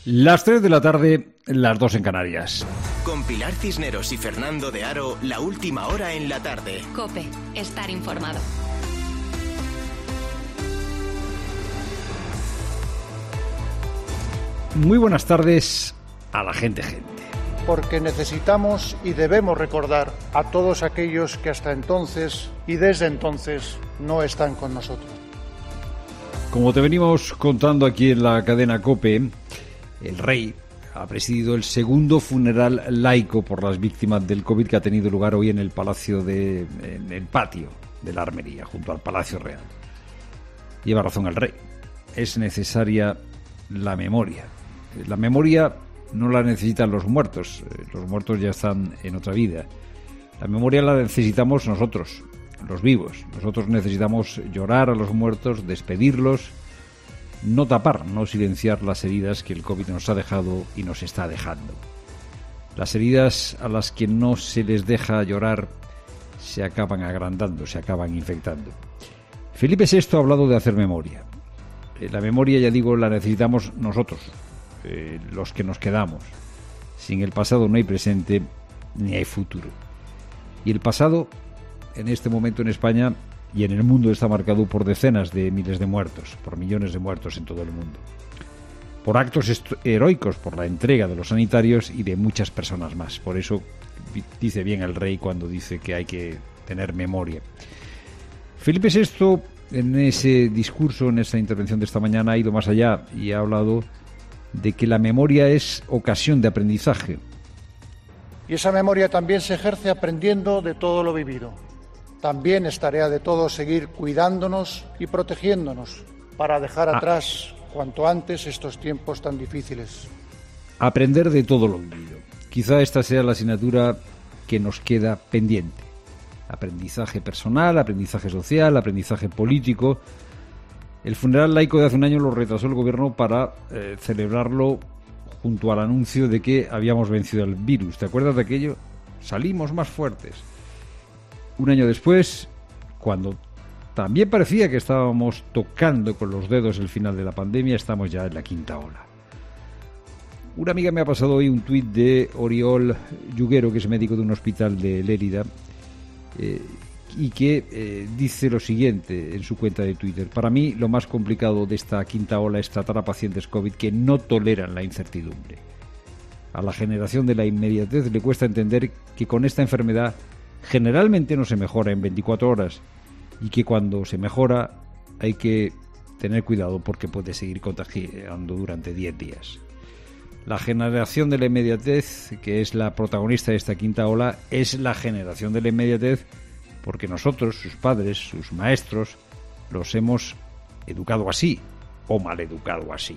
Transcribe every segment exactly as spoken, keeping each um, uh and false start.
Las tres de la tarde, las dos en Canarias. Con Pilar Cisneros y Fernando de Aro, la última hora en la tarde. COPE, estar informado. Muy buenas tardes a la gente gente. Porque necesitamos y debemos recordar a todos aquellos que hasta entonces y desde entonces no están con nosotros. Como te venimos contando aquí en la cadena COPE, el rey ha presidido el segundo funeral laico por las víctimas del COVID que ha tenido lugar hoy en el Palacio de, en el patio de la Armería, junto al Palacio Real. Lleva razón el rey. Es necesaria la memoria. La memoria no la necesitan los muertos. Los muertos ya están en otra vida. La memoria la necesitamos nosotros, los vivos. Nosotros necesitamos llorar a los muertos, despedirlos, no tapar, no silenciar las heridas que el COVID nos ha dejado y nos está dejando. Las heridas a las que no se les deja llorar se acaban agrandando, se acaban infectando. Felipe sexto ha hablado de hacer memoria. La memoria, ya digo, la necesitamos nosotros, eh, los que nos quedamos. Sin el pasado no hay presente ni hay futuro. Y el pasado, en este momento en España y en el mundo, está marcado por decenas de miles de muertos, por millones de muertos en todo el mundo, por actos est- heroicos, por la entrega de los sanitarios y de muchas personas más. Por eso dice bien el rey cuando dice que hay que tener memoria. Felipe sexto, en ese discurso, en esa intervención de esta mañana, ha ido más allá y ha hablado de que la memoria es ocasión de aprendizaje. Y esa memoria también se ejerce aprendiendo de todo lo vivido. También es tarea de todos seguir cuidándonos y protegiéndonos para dejar atrás ah. cuanto antes estos tiempos tan difíciles. Aprender de todo lo vivido. Quizá esta sea la asignatura que nos queda pendiente. Aprendizaje personal, aprendizaje social, aprendizaje político. El funeral laico de hace un año lo retrasó el gobierno para eh, celebrarlo junto al anuncio de que habíamos vencido el virus. ¿Te acuerdas de aquello? Salimos más fuertes. Un año después, cuando también parecía que estábamos tocando con los dedos el final de la pandemia, estamos ya en la quinta ola. Una amiga me ha pasado hoy un tuit de Oriol Yuguero, que es médico de un hospital de Lérida, eh, y que eh, dice lo siguiente en su cuenta de Twitter: para mí lo más complicado de esta quinta ola es tratar a pacientes COVID que no toleran la incertidumbre. A la generación de la inmediatez le cuesta entender que con esta enfermedad generalmente no se mejora en veinticuatro horas y que cuando se mejora hay que tener cuidado porque puede seguir contagiando durante diez días. La generación de la inmediatez, que es la protagonista de esta quinta ola, es la generación de la inmediatez porque nosotros, sus padres, sus maestros, los hemos educado así o mal educado así.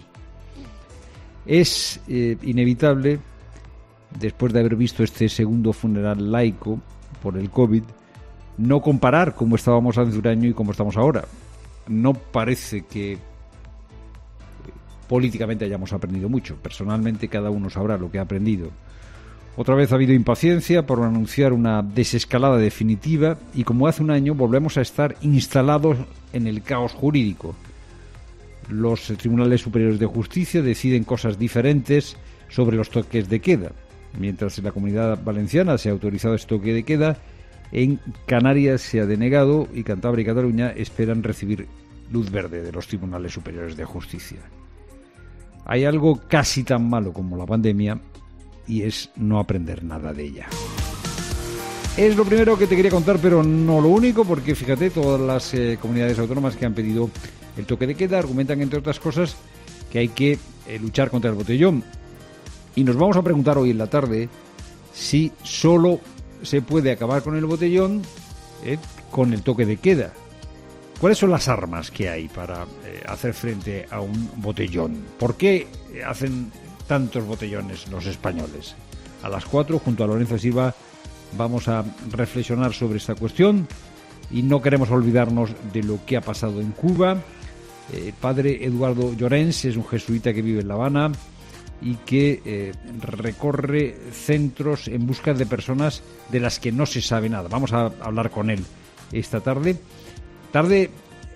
Es eh, inevitable, después de haber visto este segundo funeral laico por el COVID, no comparar cómo estábamos hace un año y cómo estamos ahora. No parece que políticamente hayamos aprendido mucho. Personalmente cada uno sabrá lo que ha aprendido. Otra vez ha habido impaciencia por anunciar una desescalada definitiva y como hace un año volvemos a estar instalados en el caos jurídico. Los tribunales superiores de justicia deciden cosas diferentes sobre los toques de queda. Mientras en la Comunidad Valenciana se ha autorizado este toque de queda, en Canarias se ha denegado y Cantabria y Cataluña esperan recibir luz verde de los tribunales superiores de justicia. Hay algo casi tan malo como la pandemia y es no aprender nada de ella. Es lo primero que te quería contar, pero no lo único, porque fíjate, todas las eh, comunidades autónomas que han pedido el toque de queda argumentan, entre otras cosas, que hay que eh, luchar contra el botellón. Y nos vamos a preguntar hoy en la tarde si solo se puede acabar con el botellón eh, con el toque de queda. ¿Cuáles son las armas que hay para eh, hacer frente a un botellón? ¿Por qué hacen tantos botellones los españoles? A las cuatro, junto a Lorenzo Silva, vamos a reflexionar sobre esta cuestión y no queremos olvidarnos de lo que ha pasado en Cuba. El padre Eduardo Llorens es un jesuita que vive en La Habana y que eh, recorre centros en busca de personas de las que no se sabe nada. Vamos a hablar con él esta tarde. Tarde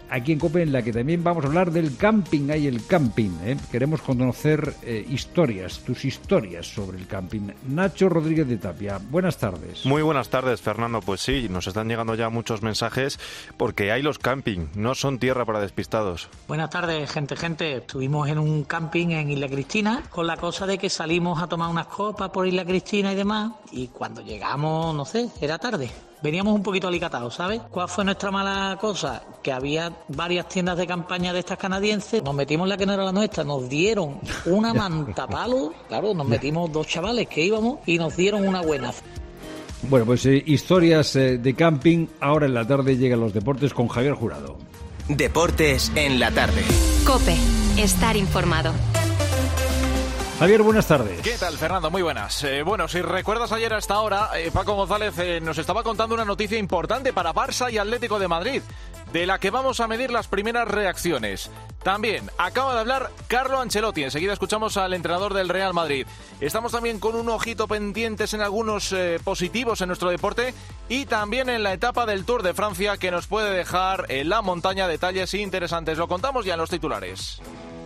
aquí en COPE, en la que también vamos a hablar del camping. Hay el camping, ¿eh? Queremos conocer eh, historias, tus historias sobre el camping. Nacho Rodríguez de Tapia, buenas tardes. Muy buenas tardes, Fernando. Pues sí, nos están llegando ya muchos mensajes porque hay los camping, no son tierra para despistados. Buenas tardes, gente, gente. Estuvimos en un camping en Isla Cristina con la cosa de que salimos a tomar unas copas por Isla Cristina y demás, y cuando llegamos, no sé, era tarde. Veníamos un poquito alicatados, ¿sabes? ¿Cuál fue nuestra mala cosa? Que había varias tiendas de campaña de estas canadienses. Nos metimos en la que no era la nuestra. Nos dieron una manta palo. Claro, nos metimos dos chavales que íbamos y nos dieron una buena. Bueno, pues eh, historias eh, de camping. Ahora en la tarde llegan los deportes con Javier Jurado. Deportes en la tarde. COPE. Estar informado. Javier, buenas tardes. ¿Qué tal, Fernando? Muy buenas. Eh, bueno, si recuerdas ayer a esta hora, eh, Paco González eh, nos estaba contando una noticia importante para Barça y Atlético de Madrid, de la que vamos a medir las primeras reacciones. También acaba de hablar Carlo Ancelotti. Enseguida escuchamos al entrenador del Real Madrid. Estamos también con un ojito pendientes en algunos eh, positivos en nuestro deporte y también en la etapa del Tour de Francia, que nos puede dejar en la montaña detalles interesantes. Lo contamos ya en los titulares.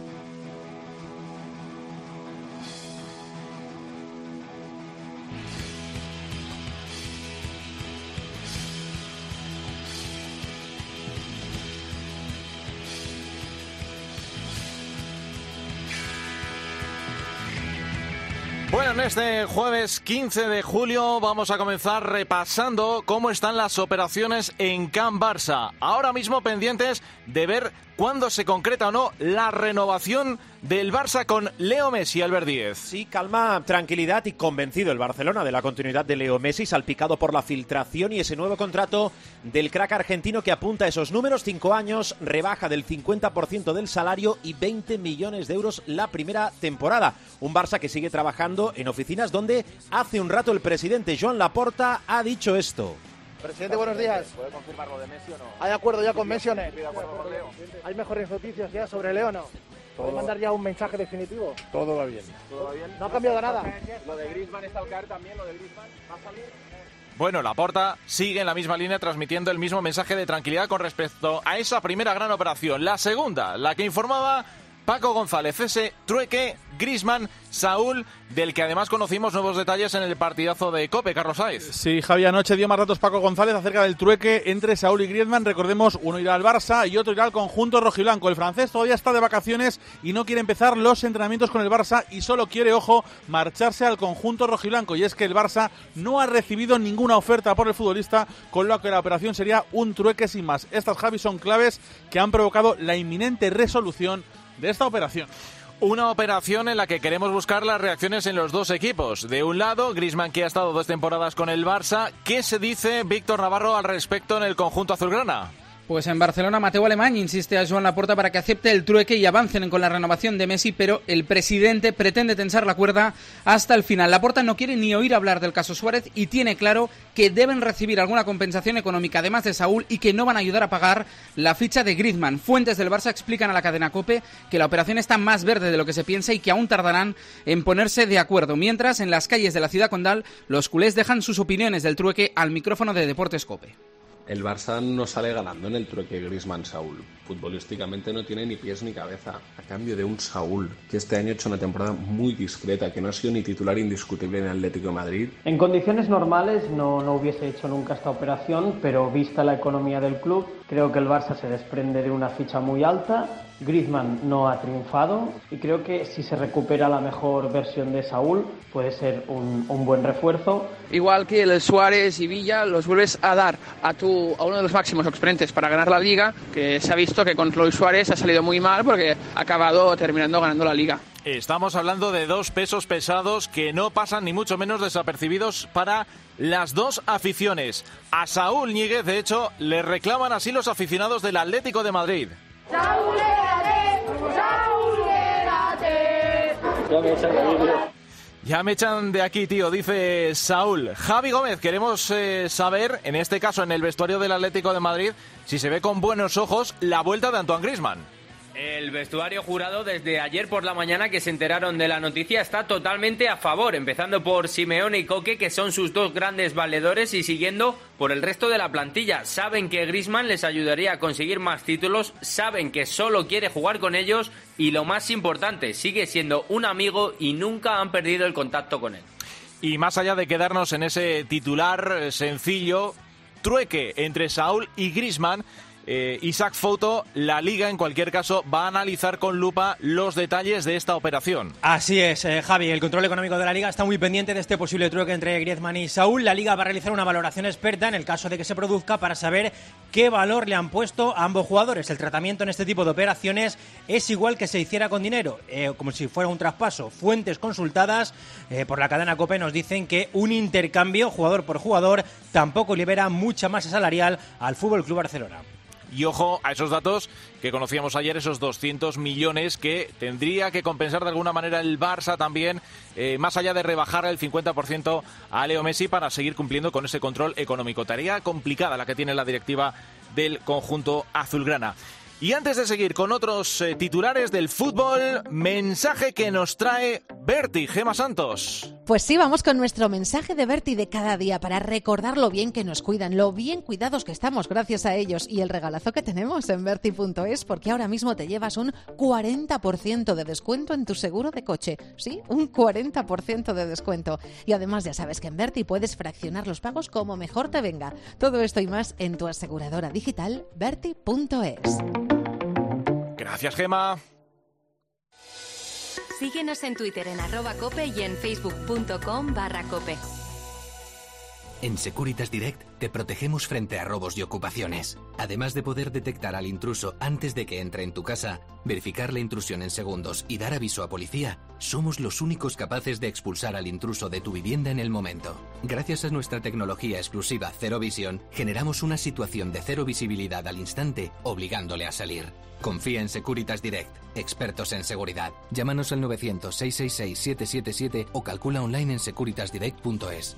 Bueno, en este jueves quince de julio vamos a comenzar repasando cómo están las operaciones en Can Barça. Ahora mismo pendientes de ver cuándo se concreta o no la renovación del Barça con Leo Messi, Albert Díez. Sí, calma, tranquilidad y convencido el Barcelona de la continuidad de Leo Messi, salpicado por la filtración y ese nuevo contrato del crack argentino que apunta a esos números: cinco años, rebaja del cincuenta por ciento del salario y veinte millones de euros la primera temporada. Un Barça que sigue trabajando en oficinas donde hace un rato el presidente Joan Laporta ha dicho esto. Presidente, buenos días. ¿Puede confirmar lo de Messi o no? ¿Hay acuerdo ya con Messi o no? ¿De acuerdo con Leo? ¿Hay mejores noticias ya sobre Leo o no? ¿Puede mandar ya un mensaje definitivo? Todo va bien. ¿Todo va bien? ¿No ha cambiado nada? Lo de Griezmann está al caer también, lo de Griezmann. ¿Va a salir? Bueno, Laporta sigue en la misma línea transmitiendo el mismo mensaje de tranquilidad con respecto a esa primera gran operación. La segunda, la que informaba Paco González, ese trueque Griezmann-Saúl, del que además conocimos nuevos detalles en el partidazo de COPE, Carlos Sainz. Sí, Javi, anoche dio más datos Paco González acerca del trueque entre Saúl y Griezmann. Recordemos, uno irá al Barça y otro irá al conjunto rojiblanco. El francés todavía está de vacaciones y no quiere empezar los entrenamientos con el Barça y solo quiere, ojo, marcharse al conjunto rojiblanco. Y es que el Barça no ha recibido ninguna oferta por el futbolista, con lo que la operación sería un trueque sin más. Estas, Javi, son claves que han provocado la inminente resolución de esta operación. Una operación en la que queremos buscar las reacciones en los dos equipos. De un lado, Griezmann, que ha estado dos temporadas con el Barça. ¿Qué se dice, Víctor Navarro, al respecto en el conjunto azulgrana? Pues en Barcelona, Mateu Alemany insiste a Joan Laporta para que acepte el trueque y avancen con la renovación de Messi, pero el presidente pretende tensar la cuerda hasta el final. Laporta no quiere ni oír hablar del caso Suárez y tiene claro que deben recibir alguna compensación económica, además de Saúl, y que no van a ayudar a pagar la ficha de Griezmann. Fuentes del Barça explican a la cadena COPE que la operación está más verde de lo que se piensa y que aún tardarán en ponerse de acuerdo. Mientras, en las calles de la ciudad condal, los culés dejan sus opiniones del trueque al micrófono de Deportes COPE. El Barça no sale ganando en el trueque Griezmann-Saúl. Futbolísticamente no tiene ni pies ni cabeza. A cambio de un Saúl que este año ha hecho una temporada muy discreta, que no ha sido ni titular indiscutible en el Atlético de Madrid. En condiciones normales no, no hubiese hecho nunca esta operación, pero vista la economía del club, creo que el Barça se desprende de una ficha muy alta. Griezmann no ha triunfado y creo que si se recupera la mejor versión de Saúl puede ser un, un buen refuerzo. Igual que el Suárez y Villa, los vuelves a dar a, tu, a uno de los máximos exponentes para ganar la Liga, que se ha visto que con Luis Suárez ha salido muy mal porque ha acabado terminando ganando la Liga. Estamos hablando de dos pesos pesados que no pasan ni mucho menos desapercibidos para las dos aficiones. A Saúl Ñíguez, de hecho, le reclaman así los aficionados del Atlético de Madrid. ¡Saúl, érate! ¡Saúl, érate! Ya me echan de aquí, tío. Ya me echan de aquí, tío, dice Saúl. Javi Gómez, queremos eh, saber, en este caso en el vestuario del Atlético de Madrid, si se ve con buenos ojos la vuelta de Antoine Griezmann. El vestuario jurado desde ayer por la mañana que se enteraron de la noticia está totalmente a favor, empezando por Simeone y Koke, que son sus dos grandes valedores, y siguiendo por el resto de la plantilla. Saben que Griezmann les ayudaría a conseguir más títulos, saben que solo quiere jugar con ellos y lo más importante, sigue siendo un amigo y nunca han perdido el contacto con él. Y más allá de quedarnos en ese titular sencillo, trueque entre Saúl y Griezmann, Eh, Isaac Fouto, la Liga en cualquier caso va a analizar con lupa los detalles de esta operación. Así es, eh, Javi, el control económico de la Liga está muy pendiente de este posible trueque entre Griezmann y Saúl. La Liga va a realizar una valoración experta en el caso de que se produzca para saber qué valor le han puesto a ambos jugadores. El tratamiento en este tipo de operaciones es igual que se hiciera con dinero, eh, como si fuera un traspaso. Fuentes consultadas eh, por la cadena COPE nos dicen que un intercambio jugador por jugador tampoco libera mucha masa salarial al F C Barcelona. Y ojo a esos datos que conocíamos ayer, esos doscientos millones que tendría que compensar de alguna manera el Barça también, eh, más allá de rebajar el cincuenta por ciento a Leo Messi para seguir cumpliendo con ese control económico. Tarea complicada la que tiene la directiva del conjunto azulgrana. Y antes de seguir con otros eh, titulares del fútbol, mensaje que nos trae Berti, Gema Santos. Pues sí, vamos con nuestro mensaje de Berti de cada día para recordar lo bien que nos cuidan, lo bien cuidados que estamos gracias a ellos y el regalazo que tenemos en Berti punto es, porque ahora mismo te llevas un cuarenta por ciento de descuento en tu seguro de coche. Sí, un cuarenta por ciento de descuento. Y además ya sabes que en Berti puedes fraccionar los pagos como mejor te venga. Todo esto y más en tu aseguradora digital Berti punto es. Gracias, Gema. Síguenos en Twitter en arroba cope y en facebook punto com barra cope. En Securitas Direct te protegemos frente a robos y ocupaciones. Además de poder detectar al intruso antes de que entre en tu casa, verificar la intrusión en segundos y dar aviso a policía, somos los únicos capaces de expulsar al intruso de tu vivienda en el momento. Gracias a nuestra tecnología exclusiva Cero Visión, generamos una situación de cero visibilidad al instante, obligándole a salir. Confía en Securitas Direct, expertos en seguridad. Llámanos al novecientos, seiscientos sesenta y seis, siete siete siete o calcula online en securitas direct punto es.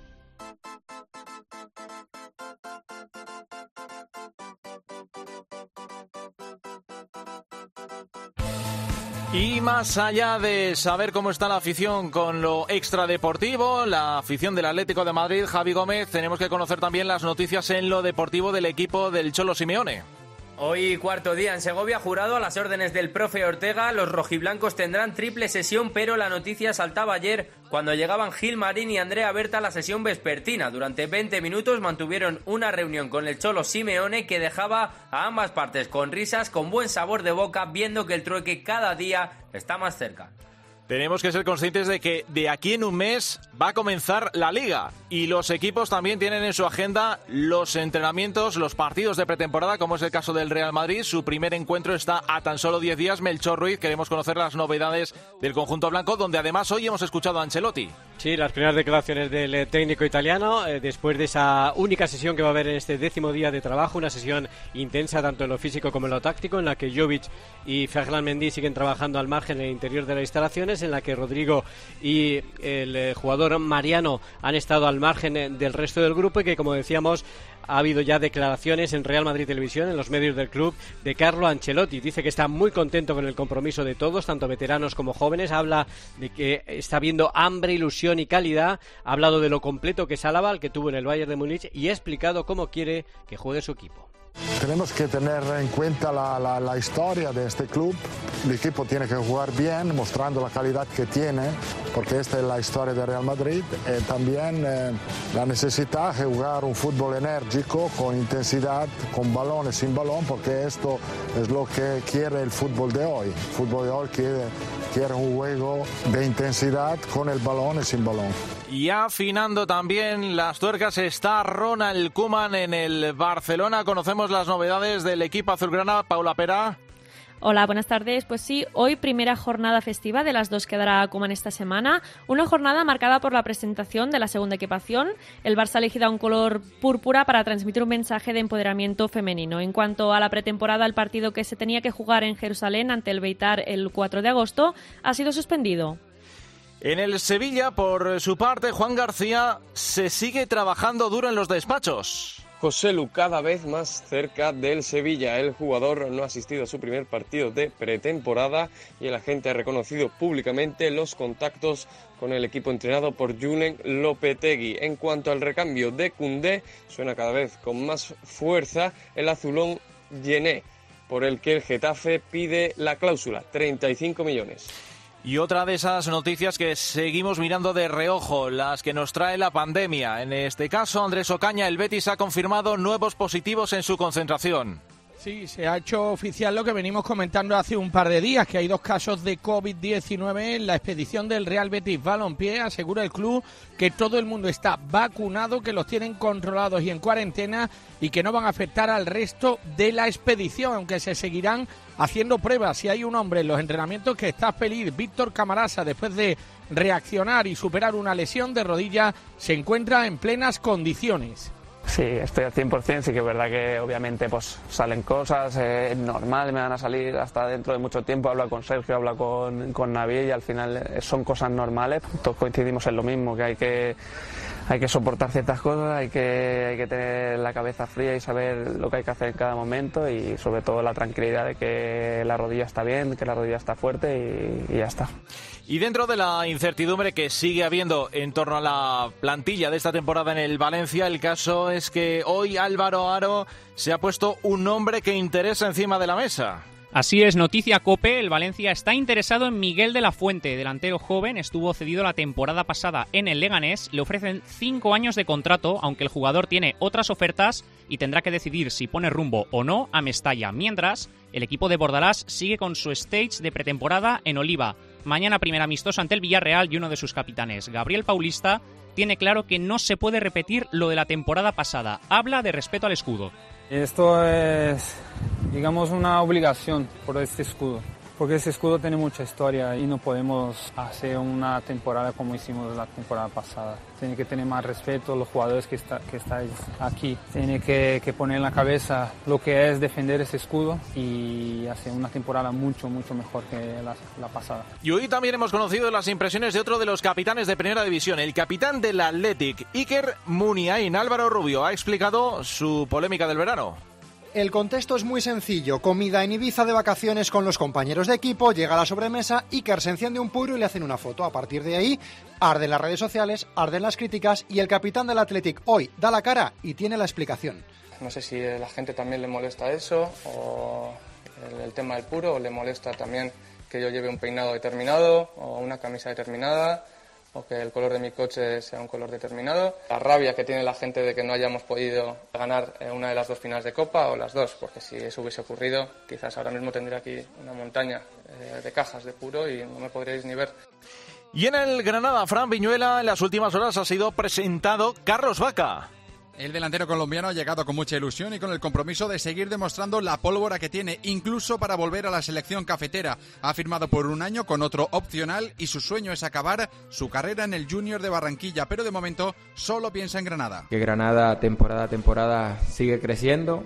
Y más allá de saber cómo está la afición con lo extradeportivo, la afición del Atlético de Madrid, Javi Gómez, tenemos que conocer también las noticias en lo deportivo del equipo del Cholo Simeone. Hoy, cuarto día en Segovia, jurado a las órdenes del profe Ortega. Los rojiblancos tendrán triple sesión, pero la noticia saltaba ayer cuando llegaban Gil Marín y Andrea Berta a la sesión vespertina. Durante veinte minutos mantuvieron una reunión con el Cholo Simeone que dejaba a ambas partes con risas, con buen sabor de boca, viendo que el trueque cada día está más cerca. Tenemos que ser conscientes de que de aquí en un mes va a comenzar la Liga y los equipos también tienen en su agenda los entrenamientos, los partidos de pretemporada, como es el caso del Real Madrid. Su primer encuentro está a tan solo diez días. Melchor Ruiz, queremos conocer las novedades del conjunto blanco, donde además hoy hemos escuchado a Ancelotti. Sí, las primeras declaraciones del técnico italiano eh, después de esa única sesión que va a haber en este décimo día de trabajo, una sesión intensa tanto en lo físico como en lo táctico, en la que Jovic y Ferland Mendy siguen trabajando al margen en el interior de las instalaciones, en la que Rodrigo y el eh, jugador Mariano han estado al margen eh, del resto del grupo y que, como decíamos, ha habido ya declaraciones en Real Madrid Televisión, en los medios del club, de Carlo Ancelotti. Dice que está muy contento con el compromiso de todos, tanto veteranos como jóvenes. Habla de que está viendo hambre, ilusión y calidad. Ha hablado de lo completo que es Álava, el que tuvo en el Bayern de Múnich, y ha explicado cómo quiere que juegue su equipo. Tenemos que tener en cuenta la, la, la historia de este club. El equipo tiene que jugar bien, mostrando la calidad que tiene, porque esta es la historia de Real Madrid. Y también eh, la necesidad de jugar un fútbol enérgico, con intensidad, con balón y sin balón, porque esto es lo que quiere el fútbol de hoy. El fútbol de hoy quiere, quiere un juego de intensidad con el balón y sin balón. Y afinando también las tuercas está Ronald Koeman en el Barcelona. Conocemos las novedades del equipo azulgrana. Paula Pera. Hola, buenas tardes. Pues sí, hoy primera jornada festiva de las dos que dará Koeman esta semana. Una jornada marcada por la presentación de la segunda equipación. El Barça ha elegido un color púrpura para transmitir un mensaje de empoderamiento femenino. En cuanto a la pretemporada, el partido que se tenía que jugar en Jerusalén ante el Beitar el cuatro de agosto ha sido suspendido. En el Sevilla, por su parte, Juan García se sigue trabajando duro en los despachos. Joselu cada vez más cerca del Sevilla. El jugador no ha asistido a su primer partido de pretemporada y el agente ha reconocido públicamente los contactos con el equipo entrenado por Julen Lopetegui. En cuanto al recambio de Koundé, suena cada vez con más fuerza el azulón Yené, por el que el Getafe pide la cláusula, treinta y cinco millones. Y otra de esas noticias que seguimos mirando de reojo, las que nos trae la pandemia. En este caso, Andrés Ocaña, el Betis ha confirmado nuevos positivos en su concentración. Sí, se ha hecho oficial lo que venimos comentando hace un par de días, que hay dos casos de COVID diecinueve en la expedición del Real Betis Balompié. Asegura el club que todo el mundo está vacunado, que los tienen controlados y en cuarentena y que no van a afectar al resto de la expedición, aunque se seguirán haciendo pruebas. Si hay un hombre en los entrenamientos que está feliz, Víctor Camarasa, después de reaccionar y superar una lesión de rodilla, se encuentra en plenas condiciones. Sí, estoy al cien por ciento, sí que es verdad que obviamente pues salen cosas, eh, es normal, me van a salir hasta dentro de mucho tiempo, hablo con Sergio, hablo con, con Nabil y al final eh, son cosas normales, todos coincidimos en lo mismo, que hay que hay que soportar ciertas cosas, hay que, hay que tener la cabeza fría y saber lo que hay que hacer en cada momento y sobre todo la tranquilidad de que la rodilla está bien, que la rodilla está fuerte y, y ya está. Y dentro de la incertidumbre que sigue habiendo en torno a la plantilla de esta temporada en el Valencia, el caso es que hoy Álvaro Aro se ha puesto un nombre que interesa encima de la mesa. Así es, noticia COPE, el Valencia está interesado en Miguel de la Fuente, delantero joven, estuvo cedido la temporada pasada en el Leganés, le ofrecen cinco años de contrato, aunque el jugador tiene otras ofertas y tendrá que decidir si pone rumbo o no a Mestalla. Mientras, el equipo de Bordalás sigue con su stage de pretemporada en Oliva. Mañana primer amistoso ante el Villarreal y uno de sus capitanes, Gabriel Paulista, tiene claro que no se puede repetir lo de la temporada pasada. Habla de respeto al escudo. Esto es, digamos, una obligación por este escudo, porque este escudo tiene mucha historia y no podemos hacer una temporada como hicimos la temporada pasada. Tiene que tener más respeto los jugadores que, está, que estáis aquí. Tiene que, que poner en la cabeza lo que es defender ese escudo y hacer una temporada mucho, mucho mejor que la, la pasada. Y hoy también hemos conocido las impresiones de otro de los capitanes de Primera División, el capitán del Athletic, Iker Muniain. Álvaro Rubio ha explicado su polémica del verano. El contexto es muy sencillo, comida en Ibiza de vacaciones con los compañeros de equipo, llega a la sobremesa, Iker se enciende un puro y le hacen una foto. A partir de ahí, arden las redes sociales, arden las críticas y el capitán del Athletic hoy da la cara y tiene la explicación. No sé si a la gente también le molesta eso, o el, el tema del puro, o le molesta también que yo lleve un peinado determinado o una camisa determinada, o que el color de mi coche sea un color determinado. La rabia que tiene la gente de que no hayamos podido ganar una de las dos finales de Copa o las dos, porque si eso hubiese ocurrido, quizás ahora mismo tendría aquí una montaña de cajas de puro y no me podríais ni ver. Y en el Granada, Fran Viñuela, en las últimas horas ha sido presentado Carlos Vaca. El delantero colombiano ha llegado con mucha ilusión y con el compromiso de seguir demostrando la pólvora que tiene, incluso para volver a la selección cafetera. Ha firmado por un año con otro opcional y su sueño es acabar su carrera en el Junior de Barranquilla, pero de momento solo piensa en Granada. Que Granada temporada a temporada sigue creciendo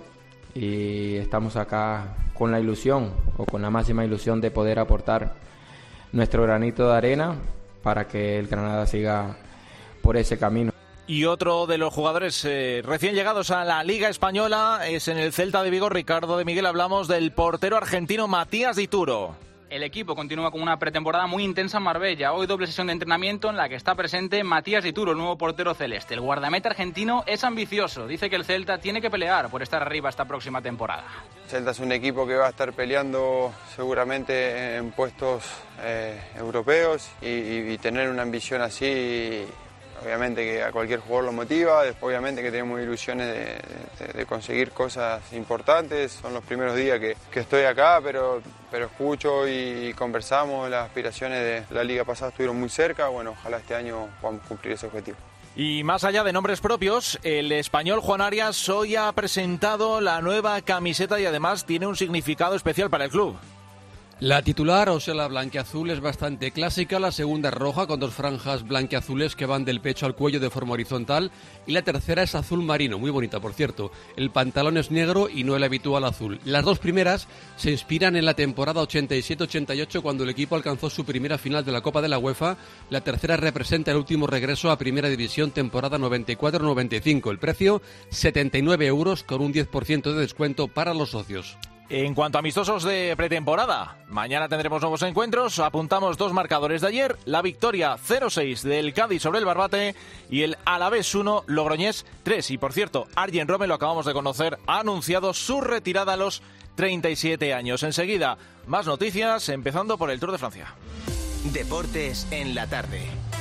y estamos acá con la ilusión o con la máxima ilusión de poder aportar nuestro granito de arena para que el Granada siga por ese camino. Y otro de los jugadores eh, recién llegados a la Liga Española es en el Celta de Vigo, Ricardo de Miguel. Hablamos del portero argentino Matías Dituro. El equipo continúa con una pretemporada muy intensa en Marbella. Hoy doble sesión de entrenamiento en la que está presente Matías Dituro, el nuevo portero celeste. El guardameta argentino es ambicioso. Dice que el Celta tiene que pelear por estar arriba esta próxima temporada. El Celta es un equipo que va a estar peleando seguramente en puestos eh, europeos y, y, y tener una ambición así... Obviamente que a cualquier jugador lo motiva, obviamente que tenemos ilusiones de, de, de conseguir cosas importantes. Son los primeros días que, que estoy acá, pero, pero escucho y conversamos. Las aspiraciones de la liga pasada estuvieron muy cerca. Bueno, ojalá este año podamos cumplir ese objetivo. Y más allá de nombres propios, el español Juan Arias hoy ha presentado la nueva camiseta y además tiene un significado especial para el club. La titular, o sea, la blanquiazul, es bastante clásica. La segunda es roja, con dos franjas blanquiazules que van del pecho al cuello de forma horizontal. Y la tercera es azul marino, muy bonita, por cierto. El pantalón es negro y no el habitual azul. Las dos primeras se inspiran en la temporada ochenta y siete ochenta y ocho, cuando el equipo alcanzó su primera final de la Copa de la UEFA. La tercera representa el último regreso a Primera División, temporada noventa y cuatro noventa y cinco. El precio, setenta y nueve euros, con un diez por ciento de descuento para los socios. En cuanto a amistosos de pretemporada, mañana tendremos nuevos encuentros. Apuntamos dos marcadores de ayer: la victoria cero seis del Cádiz sobre el Barbate y el Alavés uno, Logroñés tres. Y por cierto, Arjen Robben, lo acabamos de conocer, ha anunciado su retirada a los treinta y siete años. Enseguida, más noticias, empezando por el Tour de Francia. Deportes en la tarde.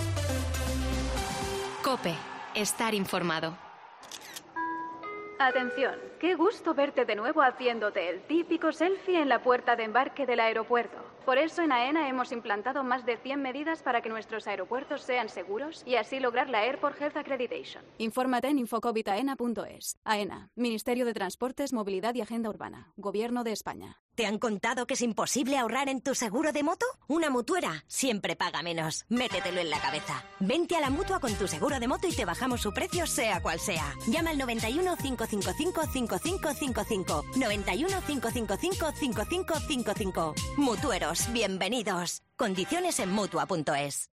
COPE. Estar informado. Atención, qué gusto verte de nuevo haciéndote el típico selfie en la puerta de embarque del aeropuerto. Por eso en AENA hemos implantado más de cien medidas para que nuestros aeropuertos sean seguros y así lograr la Airport Health Accreditation. Infórmate en infocovit aena punto es. AENA, Ministerio de Transportes, Movilidad y Agenda Urbana, Gobierno de España. ¿Te han contado que es imposible ahorrar en tu seguro de moto? Una mutuera siempre paga menos. Métetelo en la cabeza. Vente a la Mutua con tu seguro de moto y te bajamos su precio sea cual sea. Llama al noventa y uno, cinco cinco cinco, cinco cinco cinco cinco. noventa y uno, cinco cinco cinco, cinco cinco cinco cinco. Mutueros, bienvenidos. Condiciones en mutua punto es.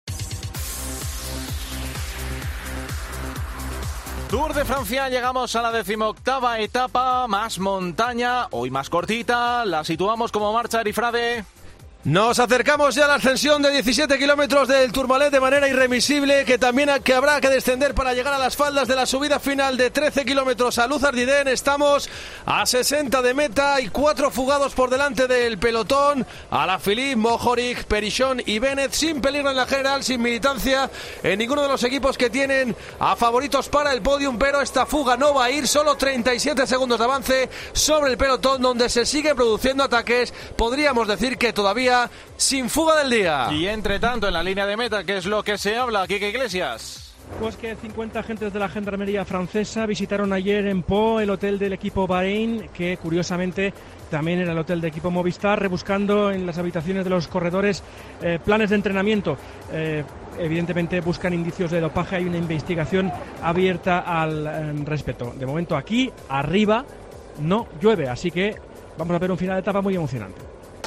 Tour de Francia, llegamos a la decimoctava etapa, más montaña, hoy más cortita, la situamos como marcha Erifrade. Nos acercamos ya a la ascensión de diecisiete kilómetros del Tourmalet de manera irremisible, que también que habrá que descender para llegar a las faldas de la subida final de trece kilómetros a Luz Ardiden. Estamos a sesenta de meta y cuatro fugados por delante del pelotón: Alaphilippe, Mohoric, Perichon y Bennett, sin peligro en la general, sin militancia en ninguno de los equipos que tienen a favoritos para el podium, pero esta fuga no va a ir. Solo treinta y siete segundos de avance sobre el pelotón, donde se siguen produciendo ataques, podríamos decir que todavía sin fuga del día. Y entre tanto, en la línea de meta, ¿qué es lo que se habla? Quique Iglesias. Pues que cincuenta agentes de la gendarmería francesa visitaron ayer en Pau el hotel del equipo Bahrein, que curiosamente también era el hotel del equipo Movistar, rebuscando en las habitaciones de los corredores eh, planes de entrenamiento. Eh, evidentemente buscan indicios de dopaje, hay una investigación abierta al eh, respecto. De momento aquí, arriba, no llueve, así que vamos a ver un final de etapa muy emocionante.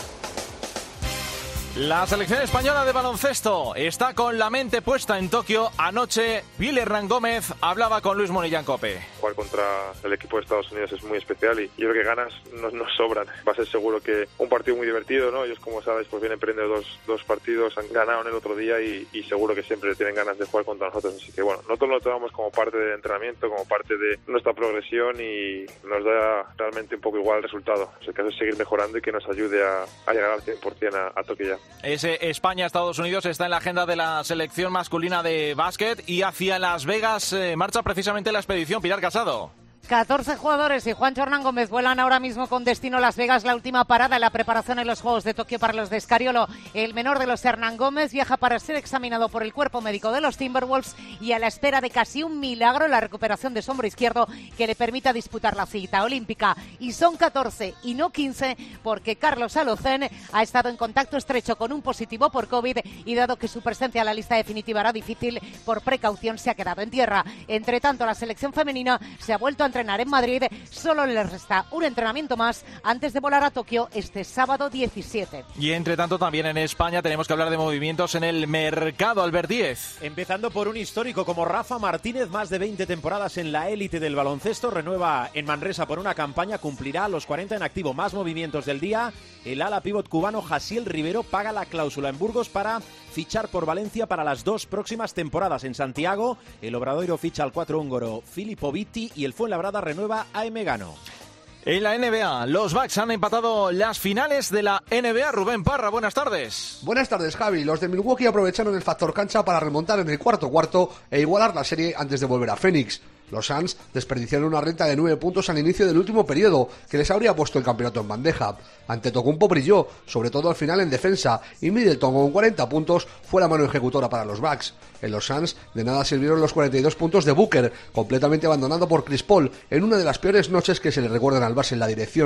La selección española de baloncesto está con la mente puesta en Tokio. Anoche, Bill Hernán Gómez hablaba con Luis Monillán Cope. Jugar contra el equipo de Estados Unidos es muy especial y yo creo que ganas nos, nos sobran. Va a ser seguro que un partido muy divertido, ¿no? Ellos, como sabéis, pues vienen perdiendo dos, dos partidos, han ganado en el otro día y, y seguro que siempre tienen ganas de jugar contra nosotros. Así que bueno, nosotros lo tomamos como parte del entrenamiento, como parte de nuestra progresión y nos da realmente un poco igual el resultado. O sea, el caso es seguir mejorando y que nos ayude a, a llegar al cien por ciento a, a Tokio ya. Ese España-Estados Unidos está en la agenda de la selección masculina de básquet y hacia Las Vegas eh, marcha precisamente la expedición. Pilar Casado. catorce jugadores y Juancho Hernán Gómez vuelan ahora mismo con destino a Las Vegas, la última parada en la preparación en los Juegos de Tokio para los de Escariolo. El menor de los Hernán Gómez viaja para ser examinado por el cuerpo médico de los Timberwolves y a la espera de casi un milagro en la recuperación de su hombro izquierdo que le permita disputar la cita olímpica. Y son catorce y no quince porque Carlos Alocén ha estado en contacto estrecho con un positivo por COVID y dado que su presencia en la lista definitiva era difícil, por precaución se ha quedado en tierra. Entre tanto, la selección femenina se ha vuelto a entrenar en Madrid, solo les resta un entrenamiento más antes de volar a Tokio este sábado diecisiete. Y entre tanto también en España tenemos que hablar de movimientos en el mercado. Albert Díez. Empezando por un histórico como Rafa Martínez, más de veinte temporadas en la élite del baloncesto, renueva en Manresa por una campaña, cumplirá los cuarenta en activo. Más movimientos del día, el ala pívot cubano Jasiel Rivero paga la cláusula en Burgos para fichar por Valencia para las dos próximas temporadas. En Santiago, el Obradoiro ficha al cuatro húngaro Filippo Vitti y el Fuenlabrada renueva a Emegano. En la N B A, los Bucks han empatado las finales de la N B A. Rubén Parra, buenas tardes. Buenas tardes, Javi. Los de Milwaukee aprovecharon el factor cancha para remontar en el cuarto cuarto e igualar la serie antes de volver a Phoenix. Los Suns desperdiciaron una renta de nueve puntos al inicio del último periodo, que les habría puesto el campeonato en bandeja. Antetokounmpo brilló, sobre todo al final en defensa, y Middleton con cuarenta puntos fue la mano ejecutora para los Bucks. En los Suns de nada sirvieron los cuarenta y dos puntos de Booker, completamente abandonado por Chris Paul, en una de las peores noches que se le recuerdan al base en la dirección.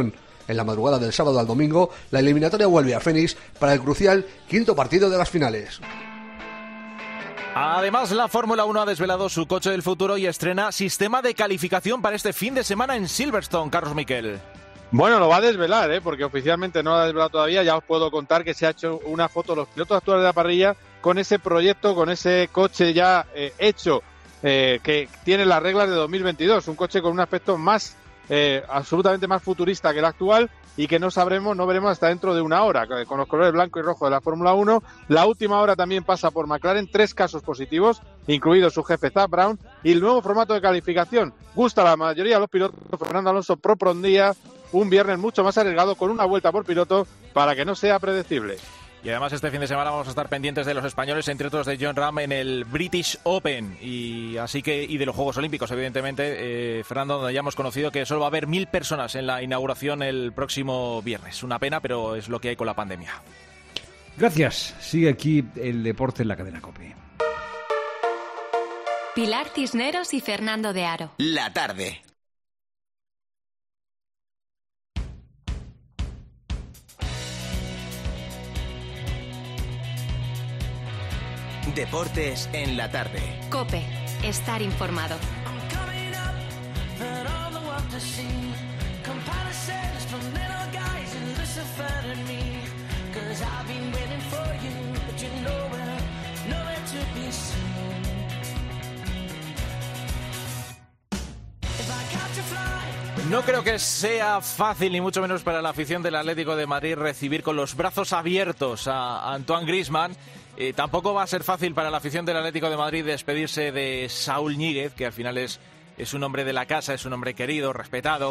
En la madrugada del sábado al domingo, la eliminatoria vuelve a Phoenix para el crucial quinto partido de las finales. Además, la Fórmula uno ha desvelado su coche del futuro y estrena sistema de calificación para este fin de semana en Silverstone. Carlos Miquel. Bueno, lo va a desvelar, ¿eh? Porque oficialmente no lo ha desvelado todavía. Ya os puedo contar que se ha hecho una foto de los pilotos actuales de la parrilla con ese proyecto, con ese coche ya eh, hecho, eh, que tiene las reglas de dos mil veintidós. Un coche con un aspecto más, eh, absolutamente más futurista que el actual, y que no sabremos, no veremos hasta dentro de una hora, con los colores blanco y rojo de la Fórmula uno. La última hora también pasa por McLaren, tres casos positivos, incluido su jefe Zak Brown, y el nuevo formato de calificación. Gusta a la mayoría de los pilotos. Fernando Alonso propondría un viernes mucho más arriesgado, con una vuelta por piloto, para que no sea predecible. Y además este fin de semana vamos a estar pendientes de los españoles, entre otros de Jon Rahm en el British Open, y así que y de los Juegos Olímpicos, evidentemente, eh, Fernando, donde ya hemos conocido que solo va a haber mil personas en la inauguración el próximo viernes. Una pena, pero es lo que hay con la pandemia. Gracias. Sigue aquí el deporte en la cadena COPE. Pilar Cisneros y Fernando de Aro. La tarde. Deportes en la tarde. COPE. Estar informado. No creo que sea fácil, ni mucho menos para la afición del Atlético de Madrid, recibir con los brazos abiertos a Antoine Griezmann. Eh, tampoco va a ser fácil para la afición del Atlético de Madrid despedirse de Saúl Ñíguez, que al final es, es un hombre de la casa, es un hombre querido, respetado.